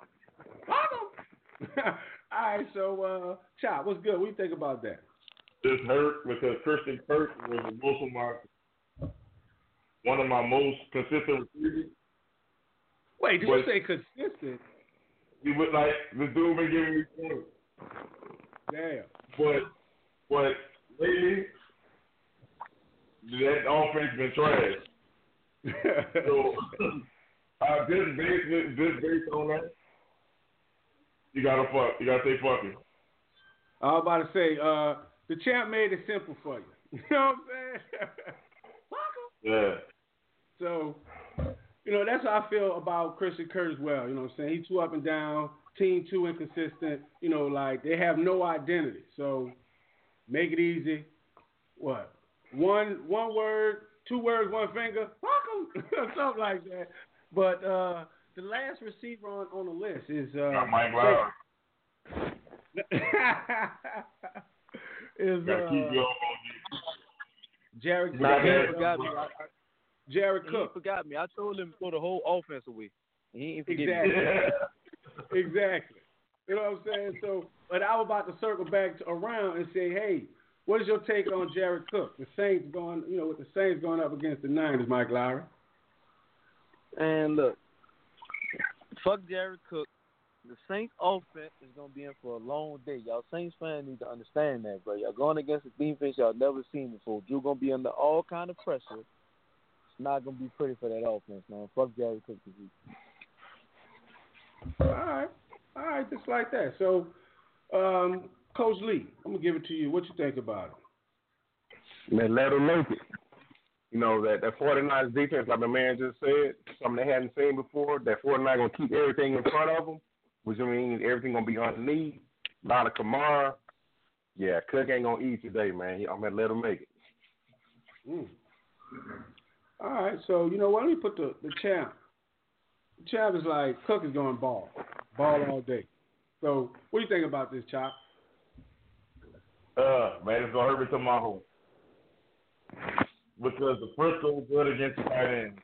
All right, so Chop, what's good? What do you think about that? This hurt because Christian Kirk was one of my most consistent receivers. Wait, did you say consistent? He was like, this dude been giving me points. Damn. But lately, that offense been trash. So just based on that, you gotta say fucking. I was about to say, the champ made it simple for you. You know what I'm saying? Yeah. So, that's how I feel about Christian Kirk as well. You know what I'm saying? He's too up and down, team too inconsistent. Like they have no identity. So make it easy. What? One word, 2 words, 1 finger. Fuck 'em. Something like that. But the last receiver on the list is Mike Lowry. Jared Cook. He forgot me. I told him to throw the whole offense away. He ain't forget me. Exactly. You know what I'm saying? So, but I was about to circle back around and say, hey, what is your take on Jared Cook? The Saints going, with the Saints going up against the Niners, Mike Lowry. And look, fuck Jared Cook. The Saints offense is going to be in for a long day. Y'all Saints fans need to understand that, bro. Y'all going against a defense y'all never seen before. You're going to be under all kind of pressure. It's not going to be pretty for that offense, man. Fuck Jared Cook. All right, just like that. So, Coach Lee, I'm going to give it to you. What you think about it? Man, let them make it. That 49ers defense, like my man just said, something they hadn't seen before. That 49ers going to keep everything in front of them, which means everything going to be underneath. A lot of Kamara. Yeah, Cook ain't going to eat today, man. I'm going to let him make it. All right, so, you know what? Let me put the champ. The champ is like, Cook is going ball all day. So, what do you think about this, Chop? Man, it's going to hurt me to my home. Because the first goal good against the tight end.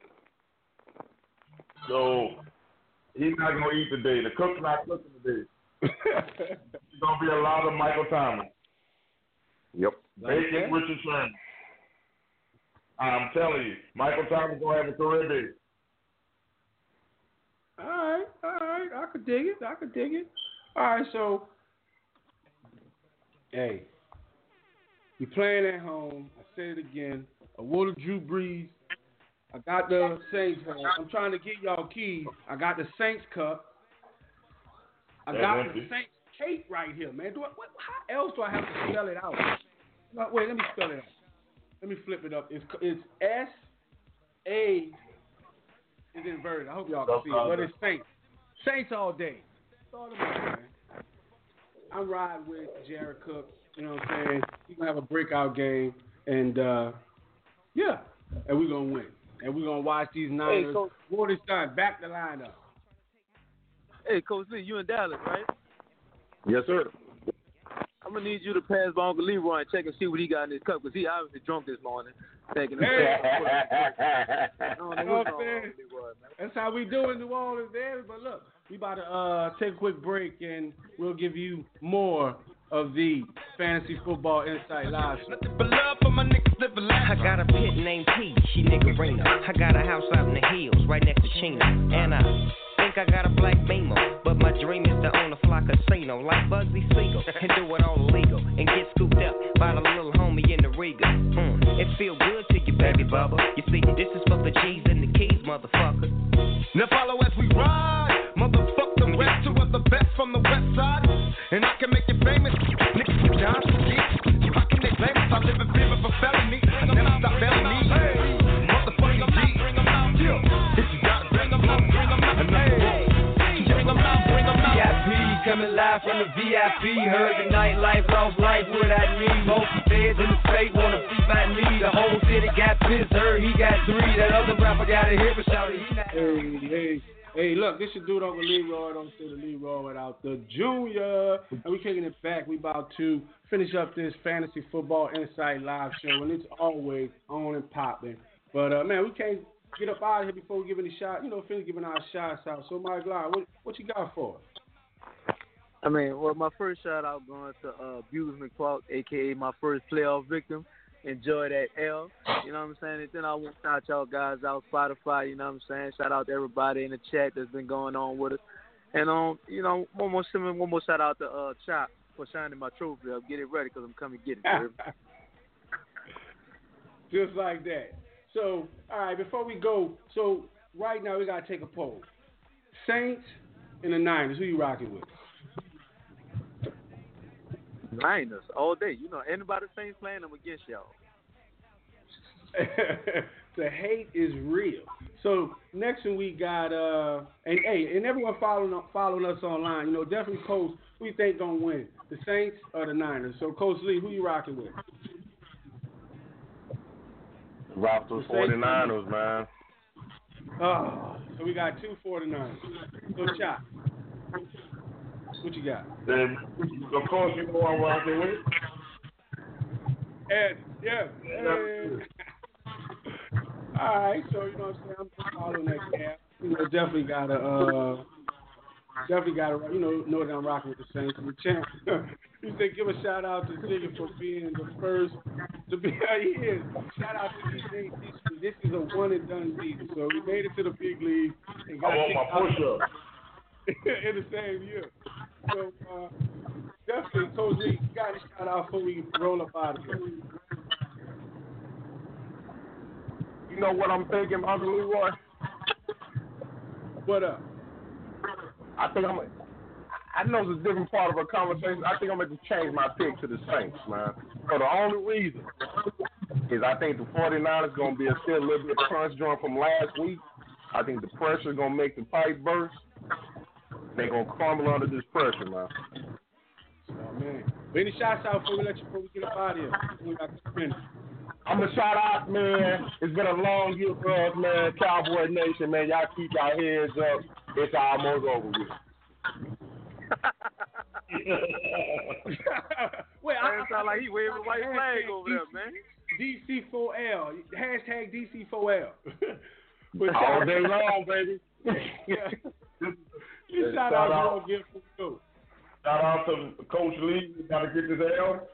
So, he's not going to eat today. The Cook's not cooking today. It's going to be a lot of Michael Thomas. Yep. Basic Richard Sherman. I'm telling you, Michael Thomas going to have a career day. All right. I could dig it. All right, so, hey, you're playing at home. I said it again. I wore the Drew Brees. I got the Saints hat. I'm trying to get y'all keys. I got the Saints cup. I got the Saints cape right here, man. How else do I have to spell it out? Wait, let me spell it out. Let me flip it up. It's S-A is inverted. I hope y'all can see it. But it's Saints. Saints all day. That's all about, man. I'm riding with Jared Cook. You know what I'm saying? He's going to have a breakout game. And, yeah. And we're going to win. And we're going to watch these Niners. What is done? Back the line up. Hey, Coach Lee, you in Dallas, right? Yes, sir. I'm going to need you to pass by Uncle Leroy and check and see what he got in his cup, because he obviously drunk this morning. Taking That's how we do in New Orleans there. But look, we about to take a quick break, and we'll give you more of the Fantasy Football Insight Live show. I got a pit named P, she niggerina. I got a house out in the hills, right next to Chino. And I think I got a black Beamer, but my dream is to own a fly casino like Bugsy Siegel and do it all illegal and get scooped up by the little homie in the Riga. It feel good to you, baby bubba. You see, this is for the G's and the keys, motherfucker. Now follow as we ride, motherfuck the rest, 2 of the best from the west side, and I can make you famous. Niggas from John Street, how can they blame us? I live in fear of a felony. I never stop failing me. Motherfucking G, bring them out. If you got it, bring them out. Bring them out. Bring them out. Bring them out. VIP coming live from the VIP. Heard the nightlife, lost life, what I need. Most feds in the state wanna be by me. The whole city city got pissed, heard he got 3. That other rapper got a hit, but shouted he not. Hey, look, this your dude Uncle Leroy. Don't say the Leroy without the Junior. And we kicking it back. We about to finish up this Fantasy Football Insight live show, and it's always on and popping. But, man, we can't get up out of here before we give any shot. Finish giving our shots out. So, Mike Lyle, what you got for us? I mean, well, my first shout out going to Buse McClark, a.k.a. my first playoff victim. Enjoy that L, you know what I'm saying? And then I want to shout y'all guys out, Spotify, you know what I'm saying? Shout out to everybody in the chat that's been going on with us. And, one more shout out to Chop for shining my trophy up. Get it ready because I'm coming to get it. Just like that. So, all right, before we go, so right now we got to take a poll. Saints and the Niners, who you rocking with? Niners all day. Anybody Saints playing them against y'all. The hate is real. So next one we got and everyone following us online, definitely post who you think gonna win, the Saints or the Niners. So Coach Lee, who you rocking with? Rock those 49ers, man. Oh, so we got 2 49ers. So Chop, what you got? Then, of course, you know I'm rocking with. Ed, yeah. All right, so what I'm saying, I'm just following that cap. Definitely gotta know that I'm rocking with the Saints and the champ. You say give a shout out to Ziggy for being the first to be. He is. Shout out to DJ. This is a one and done season, so we made it to the big league and got I want my push up in the same year. So definitely, Coach Lee, you got to shout out before we roll up out of here. You know what I'm thinking, Uncle Leroy? What up? I know it's a different part of our conversation. I think I'm going to change my pick to the Saints, man. So the only reason is I think the 49ers going to be still a little bit crunch joint from last week. I think the pressure is going to make the pipe burst. They're going to crumble under this pressure, man. Oh, man. Any shots out before we get up out of here? We got 2 minutes. I'm going to shout out, man. It's been a long year for us, man. Cowboy Nation, man. Y'all keep y'all heads up. It's almost over with. Wait, I sound like he waving a white flag over there, man. DC4L. Hashtag DC4L. All day long, baby. You shout out again for the go. Shout out to Coach Lee. We got to get this L.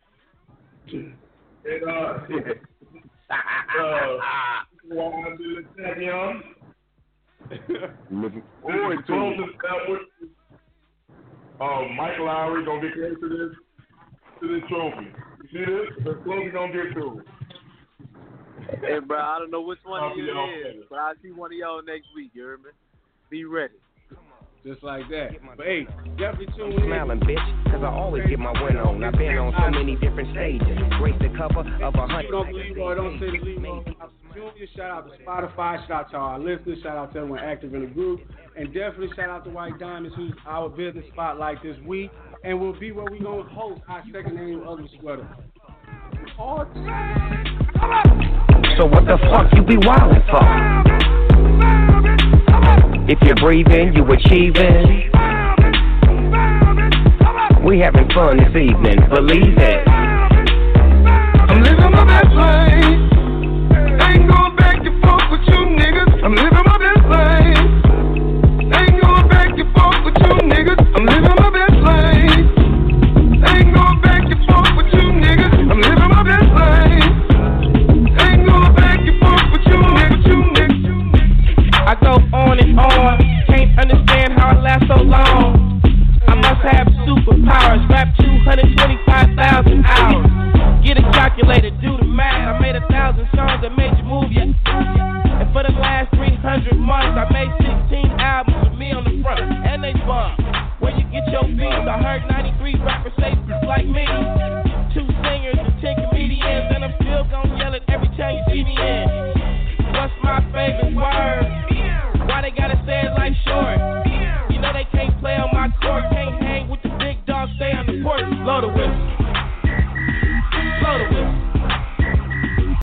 And champion. Looking forward to it. Mike Lowry gonna get close to this trophy. You see this? The trophy gonna get to it. Hey, bro, I don't know which one of you it is, but I'll see one of y'all next week. You heard me? Be ready. Just like that. But hey, definitely tune in. Smiling, bitch, because I always get my win on. I've been on so many different stages. Grace the cover of 100. Don't believe or don't say the Leroy. Junior, shout out to Spotify, shout out to our listeners, shout out to everyone active in the group, and definitely shout out to White Diamonds, who's our business spotlight this week, and will be where we gonna host our second annual Ugly Sweater. So what the fuck you be wildin' for? If you're breathing, you achieving. We having fun this evening, believe it.